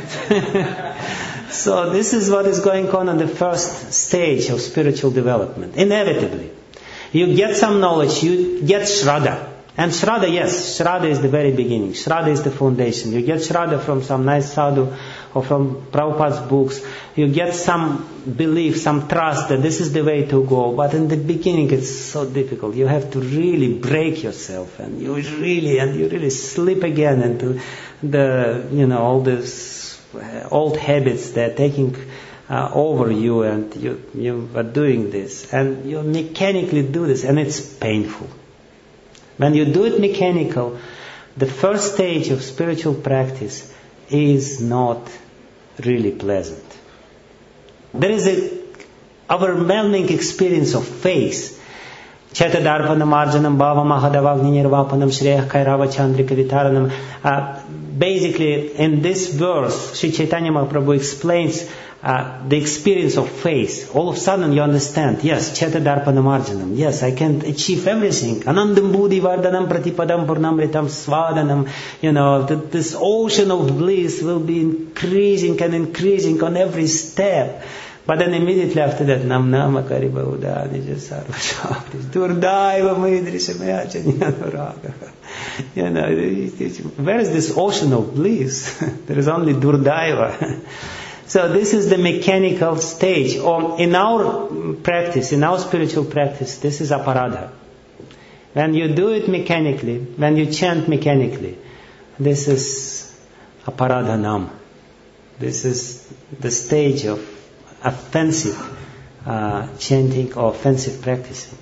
So this is what is going on in the first stage of spiritual development. Inevitably, you get some knowledge, you get Shraddha. And Shraddha, yes, Shraddha is the very beginning. Shraddha is the foundation. You get Shraddha from some nice sadhu or from Prabhupada's books. You get some belief, some trust that this is the way to go. But in the beginning it's so difficult. You have to really break yourself, and you really, and you really slip again into the, you know, all these old habits that are taking uh, over you, and you, you are doing this. And you mechanically do this, and it's painful. When you do it mechanical, the first stage of spiritual practice is not really pleasant. There is a overwhelming experience of faith. Chetadarpanam arjanam bhavam ahadavagni nirvapanam shreyah kairava chandrika vitaranam. Basically, in this verse, Sri Chaitanya Mahaprabhu explains uh, the experience of faith. All of a sudden you understand, yes, Chetadarpanam arjanam, yes, I can achieve everything. Anandam buddhi vardhanam pratipadam purnamritam svadanam. You know, that this ocean of bliss will be increasing and increasing on every step. But then immediately after that, nam nama kariba udani sarva shakti durdaiva maidrishamaya chanyanuraga. You know, where is this ocean of bliss? There is only durdaiva. So this is the mechanical stage. Or in our practice, in our spiritual practice, this is aparadha. When you do it mechanically, when you chant mechanically, this is aparadhanam. This is the stage of offensive uh, chanting or offensive practicing,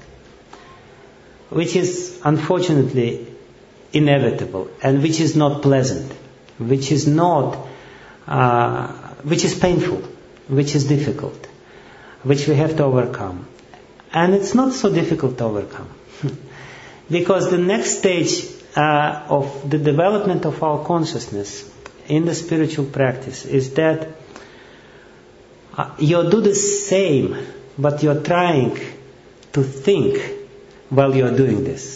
which is unfortunately inevitable, and which is not pleasant, which is not, uh, which is painful, which is difficult, which we have to overcome. And it's not so difficult to overcome, because the next stage uh, of the development of our consciousness in the spiritual practice is that Uh, you do the same, but you're trying to think while you're doing this.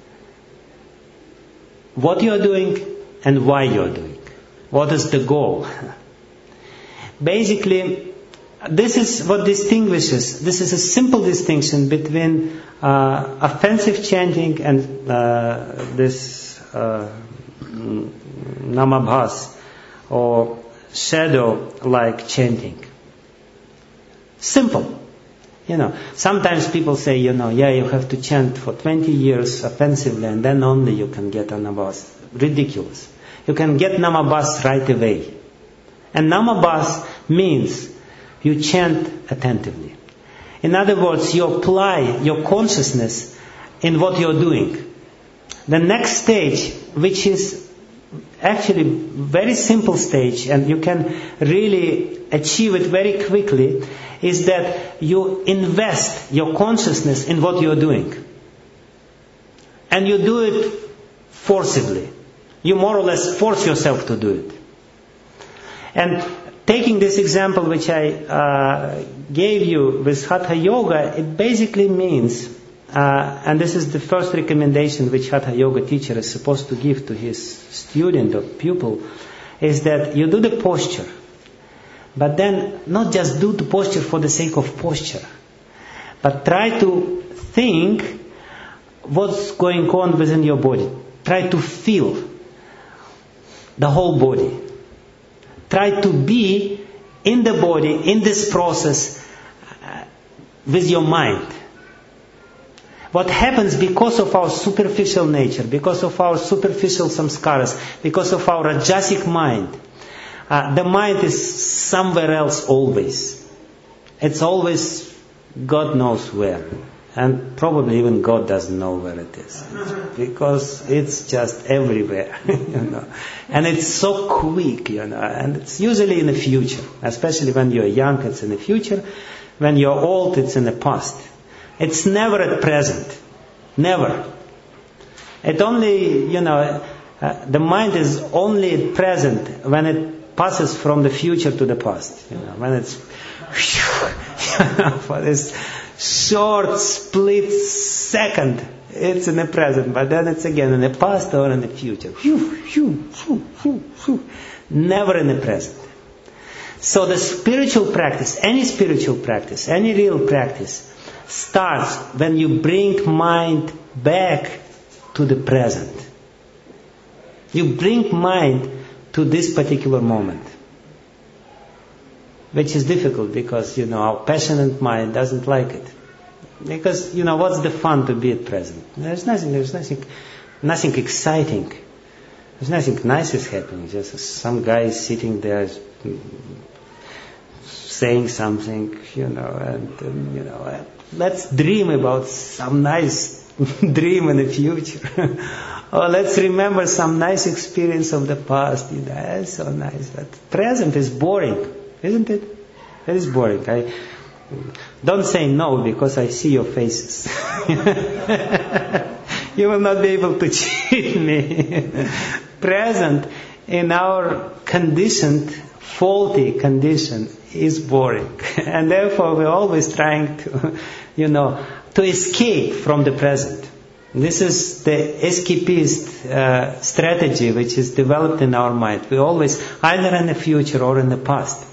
What you're doing and why you're doing. What is the goal? Basically, this is what distinguishes, this is a simple distinction between uh, offensive chanting and uh, this uh, namabhas or shadow-like chanting. Simple. You know, sometimes people say, you know, yeah, you have to chant for twenty years offensively and then only you can get a namabhas. Ridiculous. You can get namabhas right away. And namabhas means you chant attentively. In other words, you apply your consciousness in what you're doing. The next stage, which is actually very simple stage, and you can really achieve it very quickly, is that you invest your consciousness in what you're doing. And you do it forcibly. You more or less force yourself to do it. And taking this example which I uh, gave you with Hatha Yoga, it basically means, uh, and this is the first recommendation which Hatha Yoga teacher is supposed to give to his student or pupil, is that you do the posture. But then not just do the posture for the sake of posture, but try to think what's going on within your body. Try to feel the whole body. Try to be in the body, in this process, uh, with your mind. What happens because of our superficial nature, because of our superficial samskaras, because of our rajasic mind, uh, the mind is somewhere else always. It's always God knows where. And probably even God doesn't know where it is. It's because it's just everywhere, you know. And it's so quick, you know. And it's usually in the future. Especially when you're young, it's in the future. When you're old, it's in the past. It's never at present. Never. It only, you know, uh, the mind is only at present when it passes from the future to the past. You know, when it's, you know, for this short split second, it's in the present, but then it's again in the past or in the future. Never in the present. So the spiritual practice, any spiritual practice, any real practice, starts when you bring mind back to the present. You bring mind to this particular moment. Which is difficult because, you know, our passionate mind doesn't like it. Because, you know, what's the fun to be at present? There's nothing, there's nothing, nothing exciting. There's nothing nice is happening. Just some guy sitting there saying something, you know, and, um, you know, let's dream about some nice dream in the future. Or let's remember some nice experience of the past. You know, that's so nice. But present is boring. Isn't it? It is boring. I don't say no because I see your faces. You will not be able to cheat me. Present in our conditioned, faulty condition is boring. And therefore we're always trying to, you know, to escape from the present. This is the escapist uh, strategy which is developed in our mind. We always either in the future or in the past.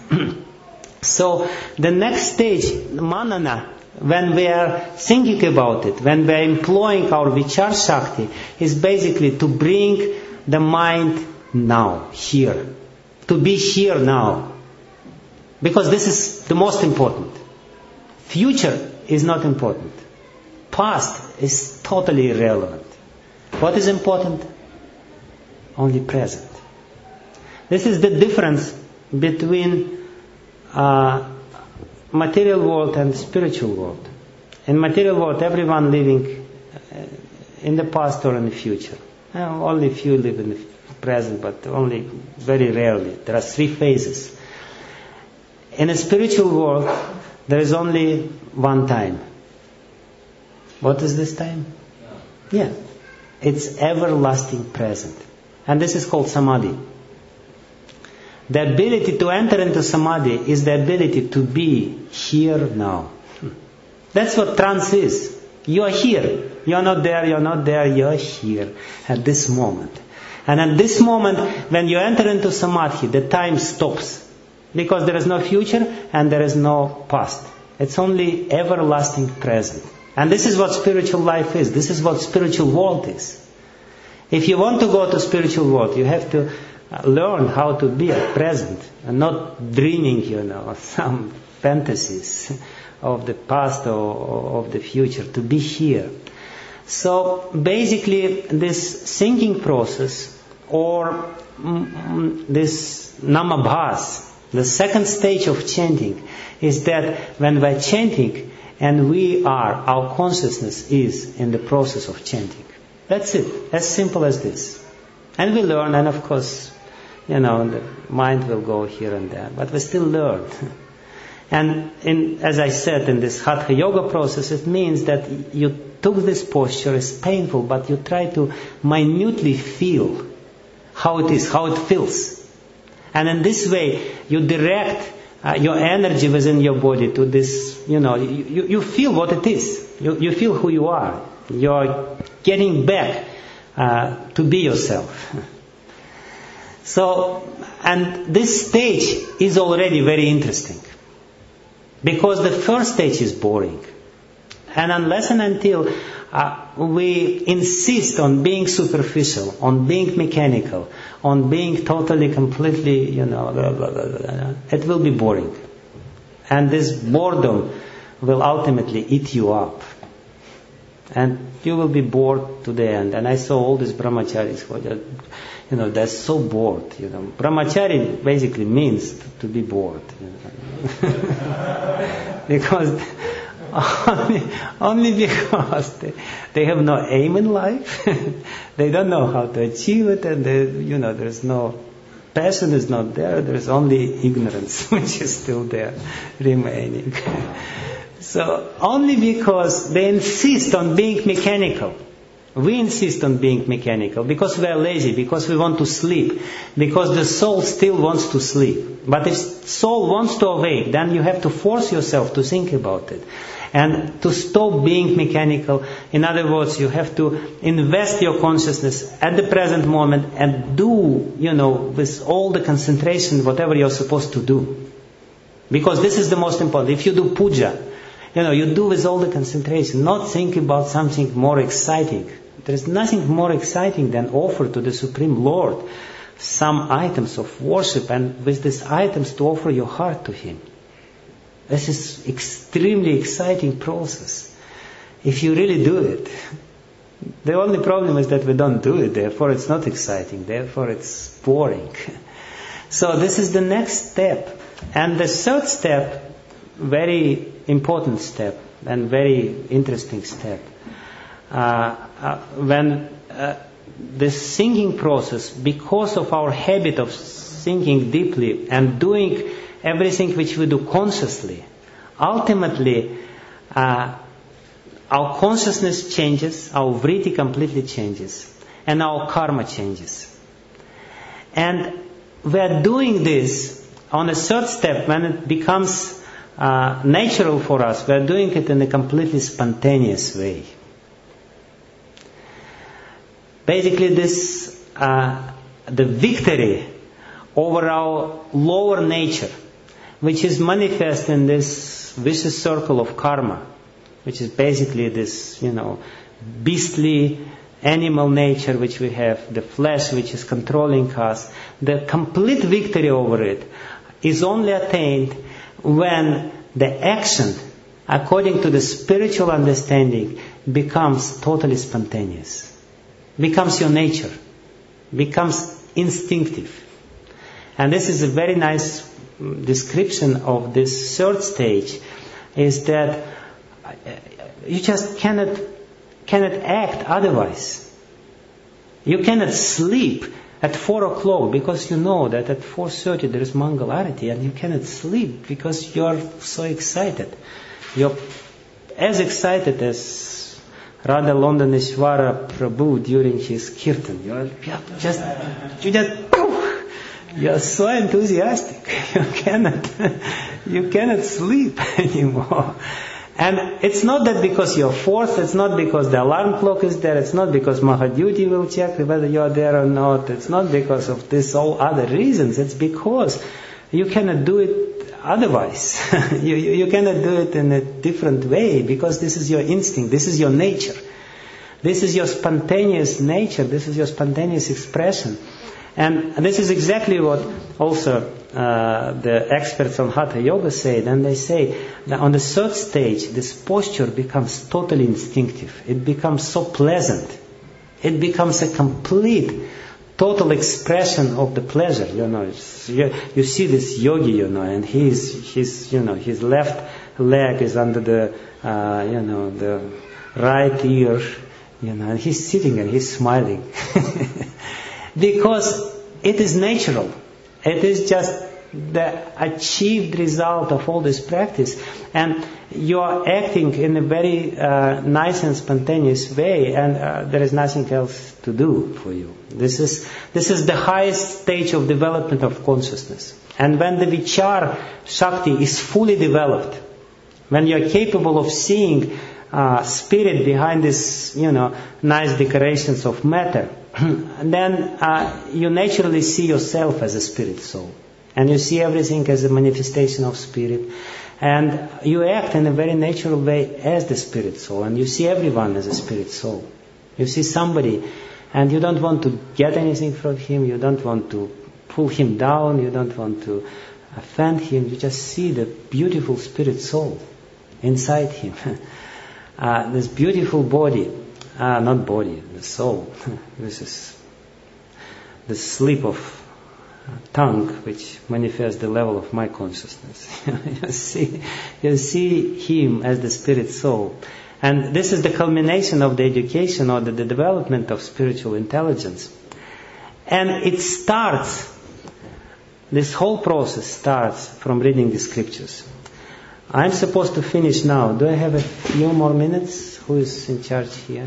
So the next stage, manana, when we are thinking about it, when we are employing our vichar shakti, is basically to bring the mind now, here. To be here now. Because this is the most important. Future is not important. Past is totally irrelevant. What is important? Only present. This is the difference between uh, material world and spiritual world. In material world, everyone living in the past or in the future. Uh, only few live in the present, but only very rarely. There are three phases. In a spiritual world, there is only one time. What is this time? Yeah. It's everlasting present. And this is called samadhi. The ability to enter into samadhi is the ability to be here now. That's what trance is. You are here. You are not there, you are not there, you are here at this moment. And at this moment, when you enter into samadhi, the time stops. Because there is no future and there is no past. It's only everlasting present. And this is what spiritual life is. This is what spiritual world is. If you want to go to spiritual world, you have to learn how to be at present and not dreaming, you know, some fantasies of the past or of the future. To be here. So basically, this thinking process or mm, this namabhas, the second stage of chanting, is that when we're chanting and we are, our consciousness is in the process of chanting. That's it. As simple as this. And we learn, and of course, you know, the mind will go here and there, but we still learn. And in, as I said, in this Hatha Yoga process, it means that you took this posture, it's painful, but you try to minutely feel how it is, how it feels. And in this way, you direct uh, your energy within your body to this, you know, you, you feel what it is. You, you feel who you are. You're getting back uh, to be yourself. So, and this stage is already very interesting. Because the first stage is boring. And unless and until uh, we insist on being superficial, on being mechanical, on being totally, completely, you know, blah, blah, blah, blah, it will be boring. And this boredom will ultimately eat you up. And you will be bored to the end. And I saw all these brahmacharis who are just, you know, they're so bored. You know, brahmachari basically means to, to be bored. You know. Because only, only because they, they have no aim in life, they don't know how to achieve it, and they, you know, there's no passion is not there. There's only ignorance which is still there, remaining. So only because they insist on being mechanical. We insist on being mechanical because we are lazy, because we want to sleep, because the soul still wants to sleep. But if soul wants to awake, then you have to force yourself to think about it. And to stop being mechanical, in other words, you have to invest your consciousness at the present moment and do, you know, with all the concentration, whatever you're supposed to do. Because this is the most important. If you do puja, you know, you do with all the concentration, not think about something more exciting. There is nothing more exciting than offer to the Supreme Lord some items of worship, and with these items to offer your heart to Him. This is extremely exciting process. If you really do it. The only problem is that we don't do it, therefore it's not exciting, therefore it's boring. So this is the next step. And the third step, very important step and very interesting step. Uh, uh, when uh, the thinking process, because of our habit of thinking deeply and doing everything which we do consciously, ultimately uh, our consciousness changes, our vritti completely changes, and our karma changes. And we are doing this on a third step when it becomes uh, natural for us. We are doing it in a completely spontaneous way. Basically, this uh, the victory over our lower nature, which is manifest in this vicious circle of karma, which is basically this, you know, beastly animal nature which we have, the flesh which is controlling us. The complete victory over it is only attained when the action, according to the spiritual understanding, becomes totally spontaneous, becomes your nature, becomes instinctive. And this is a very nice description of this third stage, is that you just cannot cannot act otherwise. You cannot sleep at four o'clock because you know that at four thirty there is Mangal Arati, and you cannot sleep because you are so excited. You're as excited as Radha Londaneshwara Prabhu during his kirtan. You are just you just you are so enthusiastic. You cannot you cannot sleep anymore. And it's not that because you're forced, it's not because the alarm clock is there, it's not because Mahadyuti will check whether you're there or not, it's not because of this all other reasons, it's because you cannot do it otherwise. you, you, you cannot do it in a different way, because this is your instinct, this is your nature. This is your spontaneous nature, this is your spontaneous expression. And this is exactly what also uh, the experts on Hatha Yoga say. And they say that on the third stage, this posture becomes totally instinctive. It becomes so pleasant. It becomes a complete, total expression of the pleasure. You know, you, you see this yogi, you know, and he's, he's, you know, his left leg is under the, uh, you know, the right ear, you know, and he's sitting and he's smiling. Because it is natural. It is just the achieved result of all this practice. And you are acting in a very uh, nice and spontaneous way, and uh, there is nothing else to do for you. This is this is the highest stage of development of consciousness. And when the Vichar Shakti is fully developed, when you are capable of seeing uh, spirit behind this, you know, nice decorations of matter, then uh, you naturally see yourself as a spirit soul. And you see everything as a manifestation of spirit. And you act in a very natural way as the spirit soul, and you see everyone as a spirit soul. You see somebody, and you don't want to get anything from him, you don't want to pull him down, you don't want to offend him, you just see the beautiful spirit soul inside him. uh, this beautiful body, uh, not body, the soul. This is the slip of tongue which manifests the level of my consciousness. you see, you see him as the spirit soul. And this is the culmination of the education or the, the development of spiritual intelligence. And it starts, this whole process starts from reading the scriptures. I'm supposed to finish now. Do I have a few more minutes? Who is in charge here?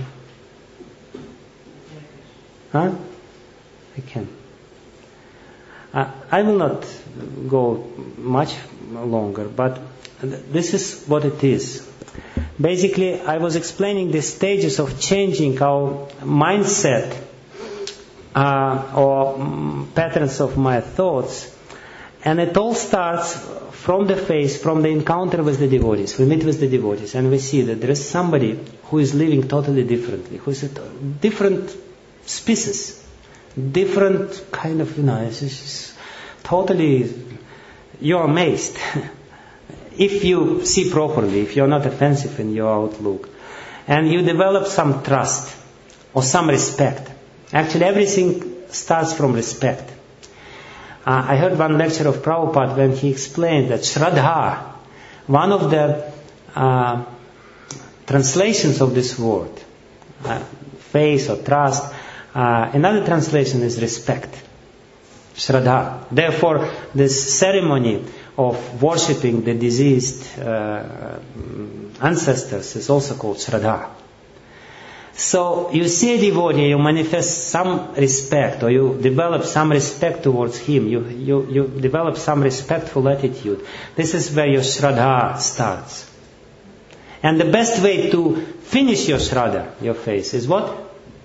Huh? I can. Uh, I will not go much longer, but this is what it is. Basically, I was explaining the stages of changing our mindset uh, or um, patterns of my thoughts, and it all starts from the face, from the encounter with the devotees. We meet with the devotees, and we see that there is somebody who is living totally differently, who is a different species. Different kind of, you know, it's just totally, you're amazed. If you see properly, if you're not offensive in your outlook, and you develop some trust or some respect. Actually, everything starts from respect. Uh, I heard one lecture of Prabhupada when he explained that Shraddha, one of the uh, translations of this word, uh, faith or trust, Uh, another translation is respect, Shraddha. Therefore, this ceremony of worshipping the deceased uh, ancestors is also called Shraddha. So you see a devotee, you manifest some respect, or you develop some respect towards him. You you you develop some respectful attitude. This is where your Shraddha starts. And the best way to finish your Shraddha, your faith, is what?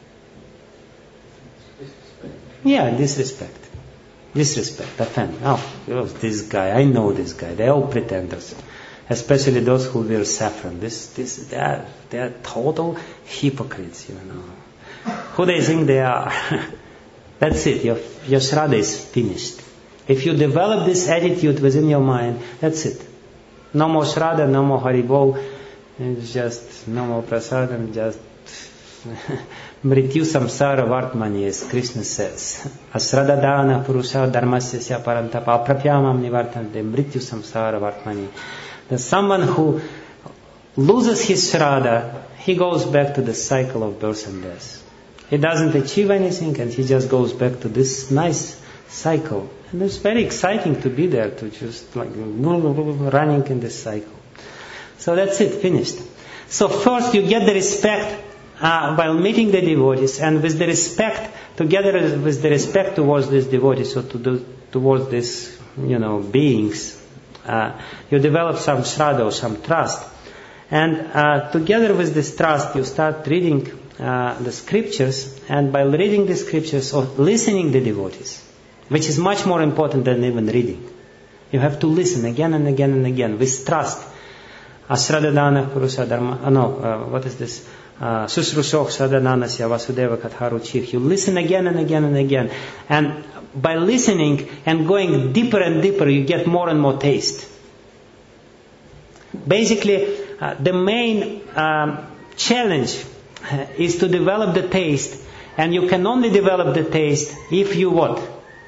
Yeah, disrespect. Disrespect, offend. Oh, this guy, I know this guy. They're all pretenders. Especially those who wear saffron. This, this, they are, they are total hypocrites, you know. Who they think they are? That's it. Your, your Shraddha is finished. If you develop this attitude within your mind, that's it. No more Shraddha, no more Haribol. It's just, no more prasadam, just Mrityu samsara vartmani, as Krishna says. Asradadana purusha dharmasya sya parantapa aprapyamam nivartante mrityu samsara vartmani. That someone who loses his Shraddha, he goes back to the cycle of birth and death. He doesn't achieve anything and he just goes back to this nice cycle. And it's very exciting to be there, to just like running in this cycle. So that's it, finished. So first you get the respect Uh, while meeting the devotees, and with the respect, together with the respect towards these devotees, or to do, towards these, you know, beings, uh, you develop some shraddha or some trust. And uh, together with this trust, you start reading uh, the scriptures, and by reading the scriptures or listening the devotees, which is much more important than even reading. You have to listen again and again and again with trust. Asradadana purusha dharma, uh, no, uh, what is this? Susrushok Shraddhananasya Vasudeva Katharuchik. You listen again and again and again. And by listening and going deeper and deeper, you get more and more taste. Basically, uh, the main um, challenge uh, is to develop the taste. And you can only develop the taste if you what?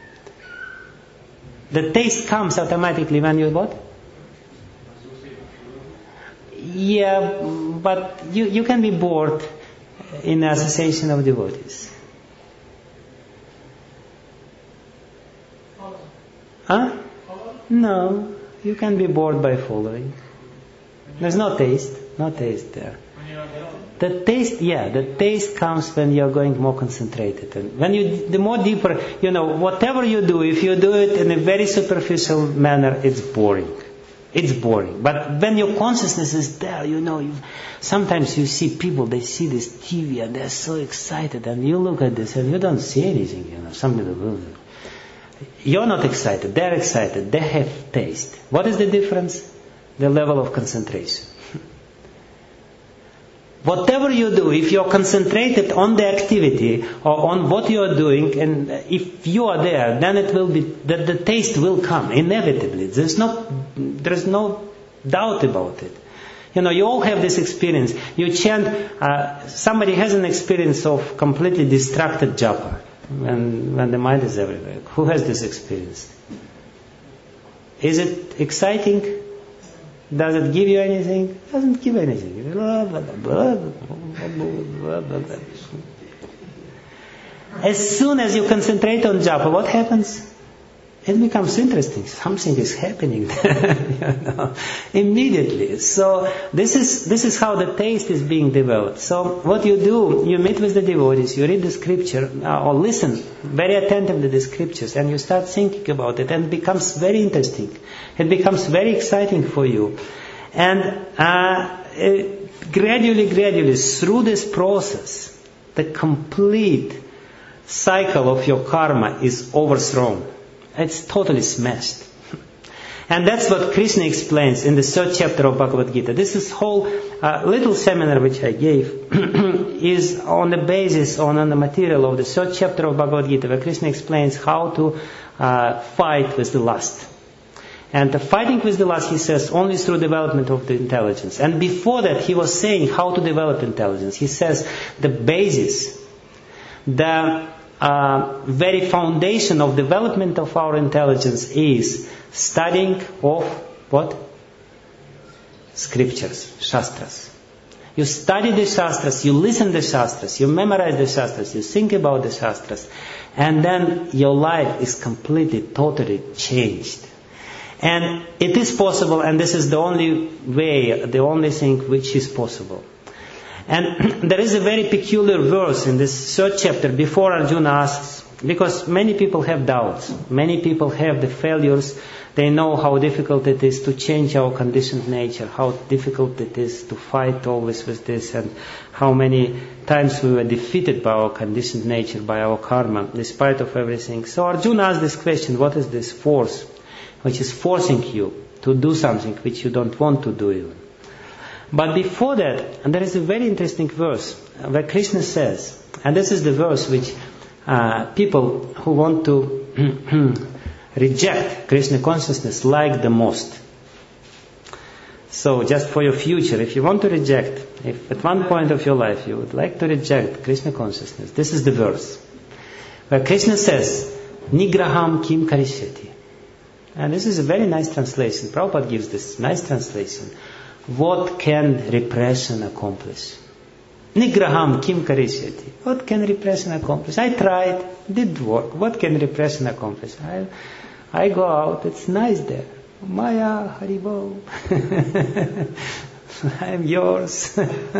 The taste comes automatically when you what? Yeah, but you, you can be bored in the association of devotees. Huh? No, you can be bored by following. There's no taste, no taste there. The taste, yeah, the taste comes when you're going more concentrated. And when you, the more deeper, you know, whatever you do, if you do it in a very superficial manner, it's boring. It's boring. But when your consciousness is there, you know, you, sometimes you see people, they see this T V and they're so excited, and you look at this and you don't see anything, you know. Some people, you're not excited, they're excited, they have taste. What is the difference? the level of concentration. Whatever you do, if you're concentrated on the activity or on what you are doing, and if you are there, then it will be, the, the taste will come, inevitably. There's no, there's no doubt about it. You know, you all have this experience. You chant, uh, somebody has an experience of completely distracted japa, when, when the mind is everywhere. Who has this experience? Is it exciting? Does it give you anything? It doesn't give anything. As soon as you concentrate on japa, what happens? It becomes interesting. Something is happening there, you know, immediately. So this is this is how the taste is being developed. So what you do, you meet with the devotees, you read the scripture, uh, or listen very attentively to the scriptures, and you start thinking about it, and it becomes very interesting. It becomes very exciting for you. And uh, it, gradually, gradually, through this process, the complete cycle of your karma is overthrown. It's totally smashed. And that's what Krishna explains in the third chapter of Bhagavad Gita. This is whole uh, little seminar which I gave is on the basis, on, on the material of the third chapter of Bhagavad Gita, where Krishna explains how to uh, fight with the lust. And the fighting with the lust, he says, only through development of the intelligence. And before that, he was saying how to develop intelligence. He says the basis, the uh, very foundation of development of our intelligence is studying of what? Scriptures, Shastras. You study the Shastras, you listen to the Shastras, you memorize the Shastras, you think about the Shastras, and then your life is completely, totally changed. And it is possible, and this is the only way, the only thing which is possible. And there is a very peculiar verse in this third chapter before Arjuna asks, because many people have doubts, many people have the failures, they know how difficult it is to change our conditioned nature, how difficult it is to fight always with this, and how many times we were defeated by our conditioned nature, by our karma, despite of everything. So Arjuna asked this question, what is this force which is forcing you to do something which you don't want to do even? But before that, and there is a very interesting verse where Krishna says, and this is the verse which uh, people who want to reject Krishna consciousness like the most. So just for your future, if you want to reject, if at one point of your life you would like to reject Krishna consciousness, this is the verse where Krishna says, Nigraham kim karishyati. And this is a very nice translation. Prabhupada gives this nice translation. What can repression accomplish? Nigraham kim karishyati. What can repression accomplish? I tried, did work. What can repression accomplish? I, I go out, it's nice there. Maya, Haribo. I am yours.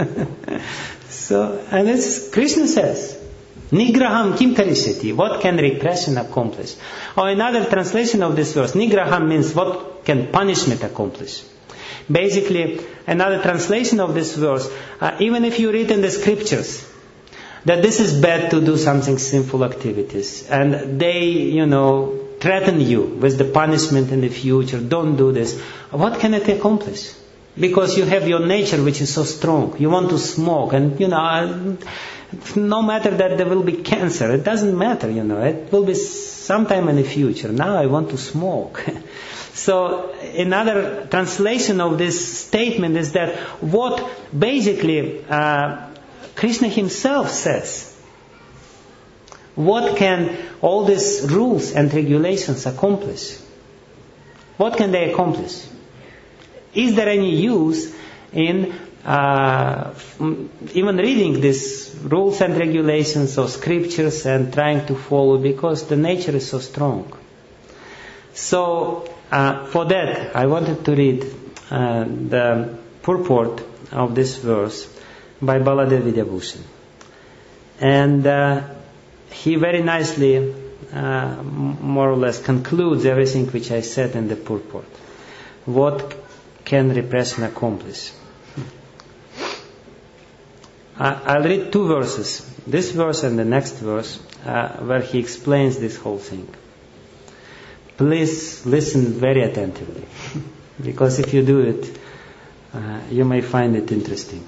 So, and this Krishna says, Nigraham kim karishyati. What can repression accomplish? Or another translation of this verse, Nigraham means what can punishment accomplish? Basically, another translation of this verse, uh, even if you read in the scriptures that this is bad to do something sinful activities, and they, you know, threaten you with the punishment in the future, don't do this, what can it accomplish? Because you have your nature which is so strong. You want to smoke, and, you know, no matter that there will be cancer, it doesn't matter, you know, it will be sometime in the future. Now I want to smoke. So another translation of this statement is that what basically uh, Krishna himself says, what can all these rules and regulations accomplish? What can they accomplish? Is there any use in uh, even reading these rules and regulations or scriptures and trying to follow, because the nature is so strong? So Uh, for that, I wanted to read uh, the purport of this verse by Baladev Vidyabhushan. And uh, he very nicely, uh, more or less, concludes everything which I said in the purport. What can repression accomplish? I'll read two verses, this verse and the next verse, uh, where he explains this whole thing. Please listen very attentively. because if you do it, uh, you may find it interesting.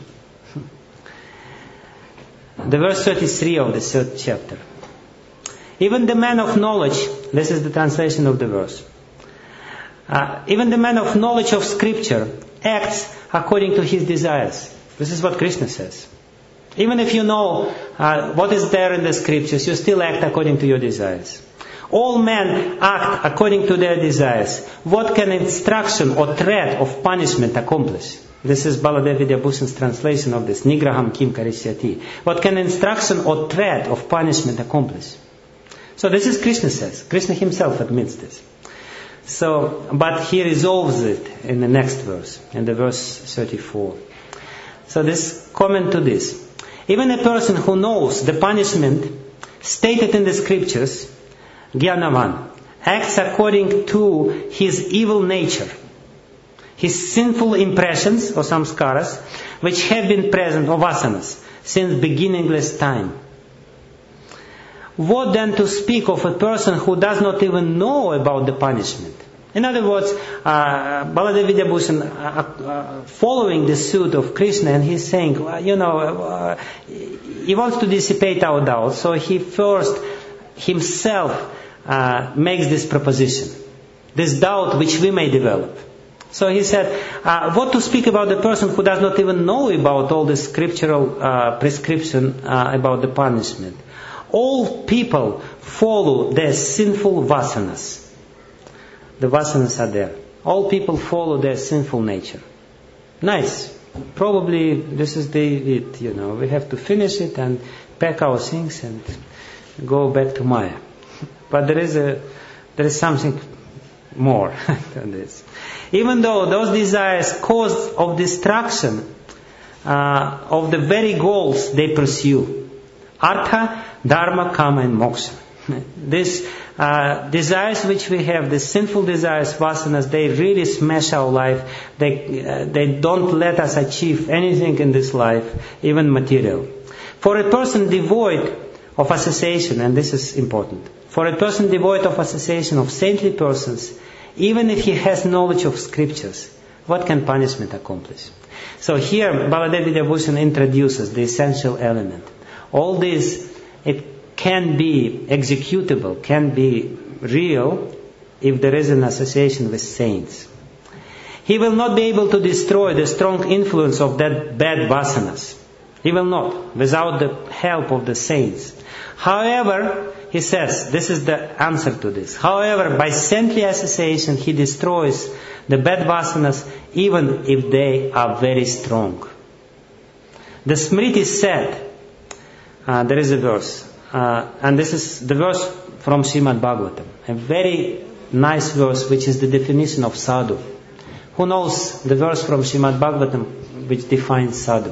The verse thirty-three of the third chapter. Even the man of knowledge, this is the translation of the verse. Uh, even the man of knowledge of Scripture acts according to his desires. This is what Krishna says. Even if you know uh, what is there in the Scriptures, you still act according to your desires. All men act according to their desires. What can instruction or threat of punishment accomplish? This is Baladev Vidyabhushan's translation of this. Nigraham kim karishyati. What can instruction or threat of punishment accomplish? So this is Krishna says. Krishna himself admits this. So, but he resolves it in the next verse, in the verse thirty-four. So this comment to this. Even a person who knows the punishment stated in the Scriptures, Jnanavan, acts according to his evil nature, his sinful impressions or samskaras, which have been present, or vasanas, since beginningless time. What then to speak of a person who does not even know about the punishment? In other words, uh, Baladev Vidyabhushan, uh, uh, following the suit of Krishna, and he's saying, well, you know, uh, he wants to dissipate our doubts, so he first himself uh, makes this proposition, this doubt which we may develop. So he said, uh, what to speak about the person who does not even know about all the scriptural uh, prescription uh, about the punishment? All people follow their sinful vasanas. The vasanas are there. All people follow their sinful nature. Nice. Probably this is the it, you know. We have to finish it and pack our things and go back to Maya. But there is a there is something more than this. Even though those desires cause of destruction uh, of the very goals they pursue. Artha, Dharma, Kama and Moksha. These uh, desires which we have, the sinful desires, vasanas, they really smash our life. They uh, they don't let us achieve anything in this life, even material. For a person devoid of association, and this is important, for a person devoid of association of saintly persons, even if he has knowledge of scriptures, what can punishment accomplish? So here, Baladev Vidyabhushan introduces the essential element. All this, it can be executable, can be real, if there is an association with saints. He will not be able to destroy the strong influence of that bad vasanas. He will not, without the help of the saints. However, he says, this is the answer to this. However, by saintly association, he destroys the bad vasanas, even if they are very strong. The Smriti said, uh, there is a verse, uh, and this is the verse from Srimad Bhagavatam, a very nice verse, which is the definition of sadhu. Who knows the verse from Srimad Bhagavatam which defines sadhu?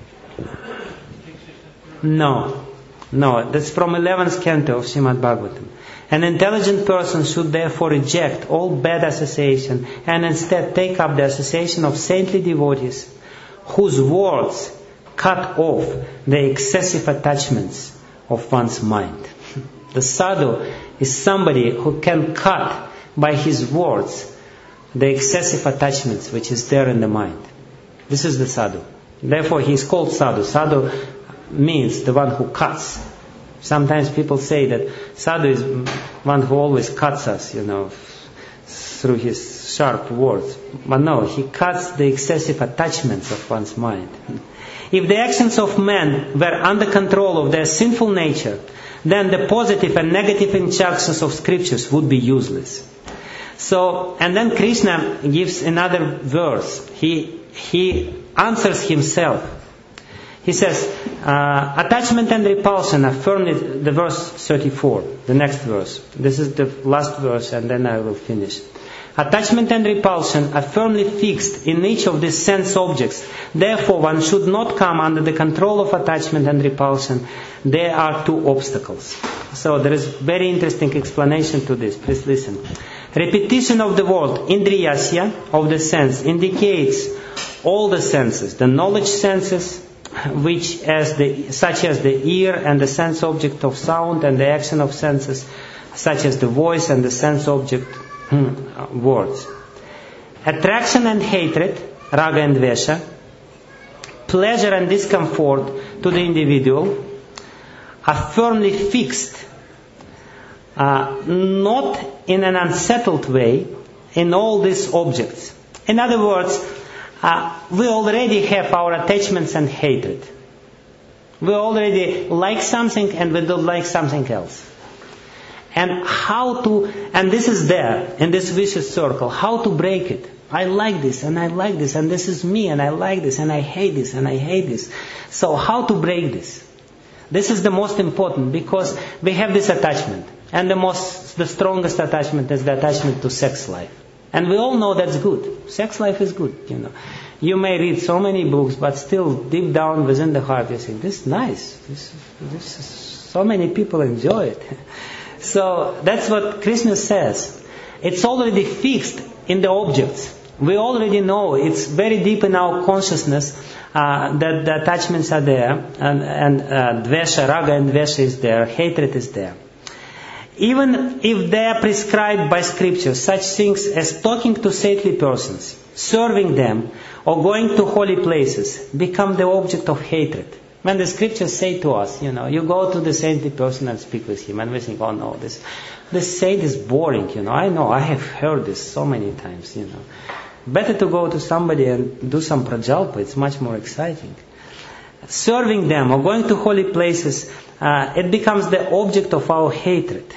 No. No, that's from eleventh canto of Srimad Bhagavatam. An intelligent person should therefore reject all bad association and instead take up the association of saintly devotees whose words cut off the excessive attachments of one's mind. The sadhu is somebody who can cut by his words the excessive attachments which is there in the mind. This is the sadhu. Therefore he is called sadhu. Sadhu means the one who cuts. Sometimes people say that sadhu is one who always cuts us, you know, through his sharp words. But no, he cuts the excessive attachments of one's mind. If the actions of men were under control of their sinful nature, then the positive and negative injunctions of scriptures would be useless. So, and then Krishna gives another verse. He he answers himself. He says, uh, attachment and repulsion are firmly, the verse thirty-four, the next verse. This is the last verse, and then I will finish. Attachment and repulsion are firmly fixed in each of these sense objects. Therefore, one should not come under the control of attachment and repulsion. There are two obstacles. So there is very interesting explanation to this. Please listen. Repetition of the word indriyasya, of the sense, indicates all the senses, the knowledge senses, which as the such as the ear and the sense object of sound, and the action of senses, such as the voice and the sense object words. attraction and hatred, raga and dvesha, pleasure and discomfort to the individual are firmly fixed, uh, not in an unsettled way, in all these objects. In other words, uh, we already have our attachments and hatred. We already like something and we don't like something else. And how to, and this is there, in this vicious circle, how to break it. I like this and I like this and this is me and I like this and I hate this and I hate this. So how to break this? This is the most important, because we have this attachment. And the most, the strongest attachment is the attachment to sex life. And we all know that's good. Sex life is good, you know. You may read so many books, but still deep down within the heart you think, this is nice. This, this is, so many people enjoy it. So that's what Krishna says. It's already fixed in the objects. We already know, it's very deep in our consciousness uh, that the attachments are there, and, and uh, dvesha, raga and dvesha is there, hatred is there. Even if they are prescribed by scripture, such things as talking to saintly persons, serving them, or going to holy places, become the object of hatred. When the scriptures say to us, you know, you go to the saintly person and speak with him, and we think, oh no, this, this saint is boring, you know. I know, I have heard this so many times, you know. Better to go to somebody and do some prajalpa, it's much more exciting. Serving them or going to holy places, uh, it becomes the object of our hatred.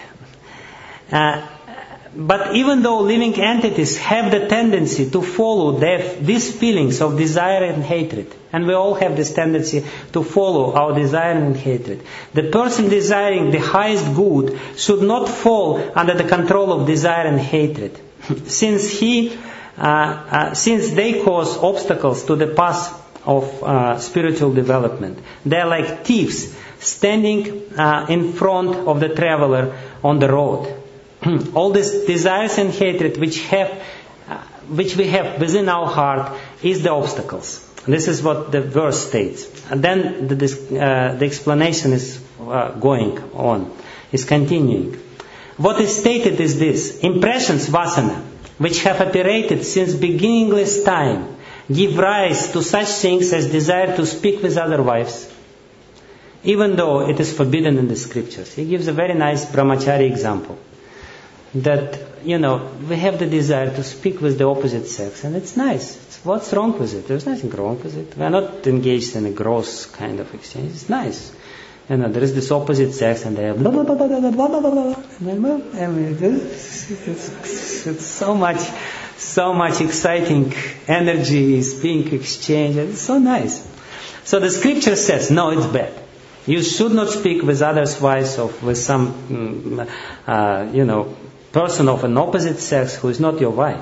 Uh, but even though living entities have the tendency to follow their, these feelings of desire and hatred, and we all have this tendency to follow our desire and hatred, the person desiring the highest good should not fall under the control of desire and hatred, since he, uh, uh, since they cause obstacles to the path of uh, spiritual development. They are like thieves standing uh, in front of the traveler on the road. All these desires and hatred which have, uh, which we have within our heart is the obstacles. This is what the verse states. And then the, this, uh, the explanation is uh, going on, is continuing. What is stated is this: impressions, vasana, which have operated since beginningless time, give rise to such things as desire to speak with other wives, even though it is forbidden in the scriptures. He gives a very nice brahmachari example. That, you know, we have the desire to speak with the opposite sex, and it's nice. It's, what's wrong with it? There's nothing wrong with it. We're not engaged in a gross kind of exchange. It's nice. You know, there is this opposite sex, and they have blah, blah, blah, blah, blah, blah, blah, blah. I mean, it's, it's, it's so much, so much exciting energy is being exchanged. It's so nice. So the scripture says, no, it's bad. You should not speak with others' wives or with some, uh, you know, person of an opposite sex who is not your wife.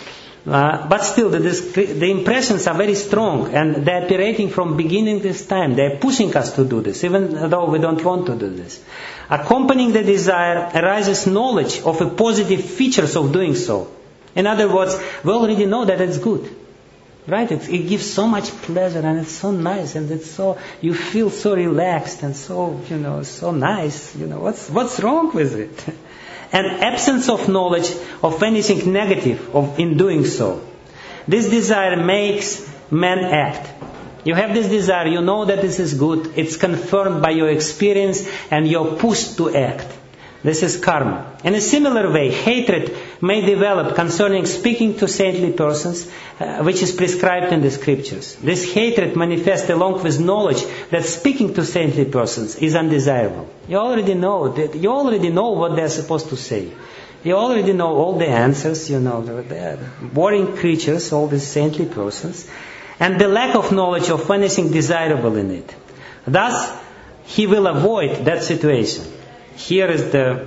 Uh, but still, the, the impressions are very strong, and they're operating from beginning this time. They're pushing us to do this, even though we don't want to do this. Accompanying the desire arises knowledge of the positive features of doing so. In other words, we already know that it's good. Right? It, it gives so much pleasure, and it's so nice, and it's so, you feel so relaxed and so, you know, so nice. You know, what's, what's wrong with it? An absence of knowledge of anything negative of, in doing so. This desire makes man act. You have this desire, you know that this is good, it's confirmed by your experience, and you're pushed to act. This is karma. In a similar way, hatred may develop concerning speaking to saintly persons, uh, which is prescribed in the scriptures. This hatred manifests along with knowledge that speaking to saintly persons is undesirable. You already know that, you already know what they're supposed to say. You already know all the answers, you know, they're boring creatures, all these saintly persons, and the lack of knowledge of anything desirable in it. Thus, he will avoid that situation. Here is the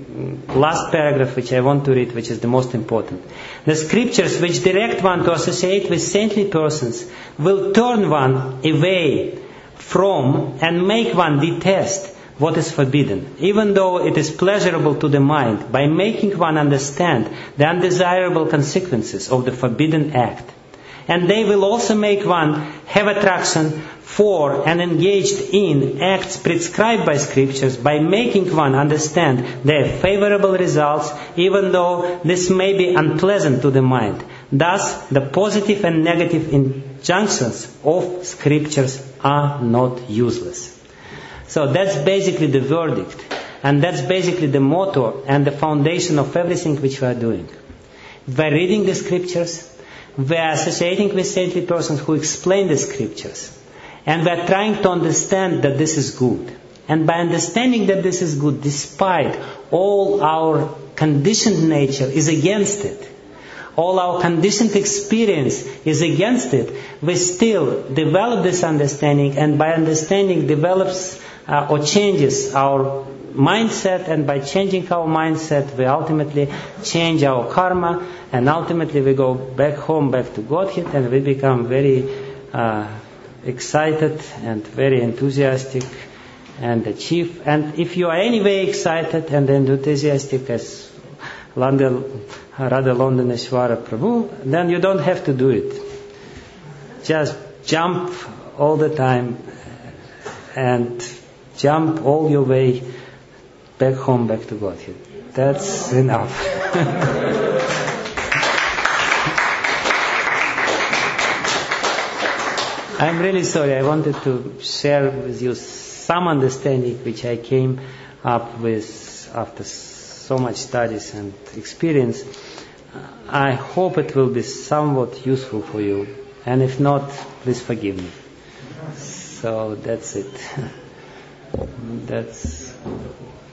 last paragraph which I want to read, which is the most important. The scriptures which direct one to associate with saintly persons will turn one away from and make one detest what is forbidden, even though it is pleasurable to the mind, by making one understand the undesirable consequences of the forbidden act. And they will also make one have attraction for and engaged in acts prescribed by scriptures, by making one understand their favorable results, even though this may be unpleasant to the mind. Thus, the positive and negative injunctions of scriptures are not useless. So that's basically the verdict. And that's basically the motto and the foundation of everything which we are doing. By reading the scriptures, we are associating with saintly persons who explain the scriptures. And we are trying to understand that this is good. And by understanding that this is good, despite all our conditioned nature is against it, all our conditioned experience is against it, we still develop this understanding, and by understanding develops uh, or changes our mindset, and by changing our mindset we ultimately change our karma, and ultimately we go back home, back to Godhead, and we become very uh, excited and very enthusiastic and achieve. And if you are anyway excited and enthusiastic as Radha Londaneshwara Prabhu, then you don't have to do it. Just jump all the time and jump all your way back home, back to Godhead. That's enough. I'm really sorry. I wanted to share with you some understanding which I came up with after so much studies and experience. I hope it will be somewhat useful for you. And if not, please forgive me. So that's it. That's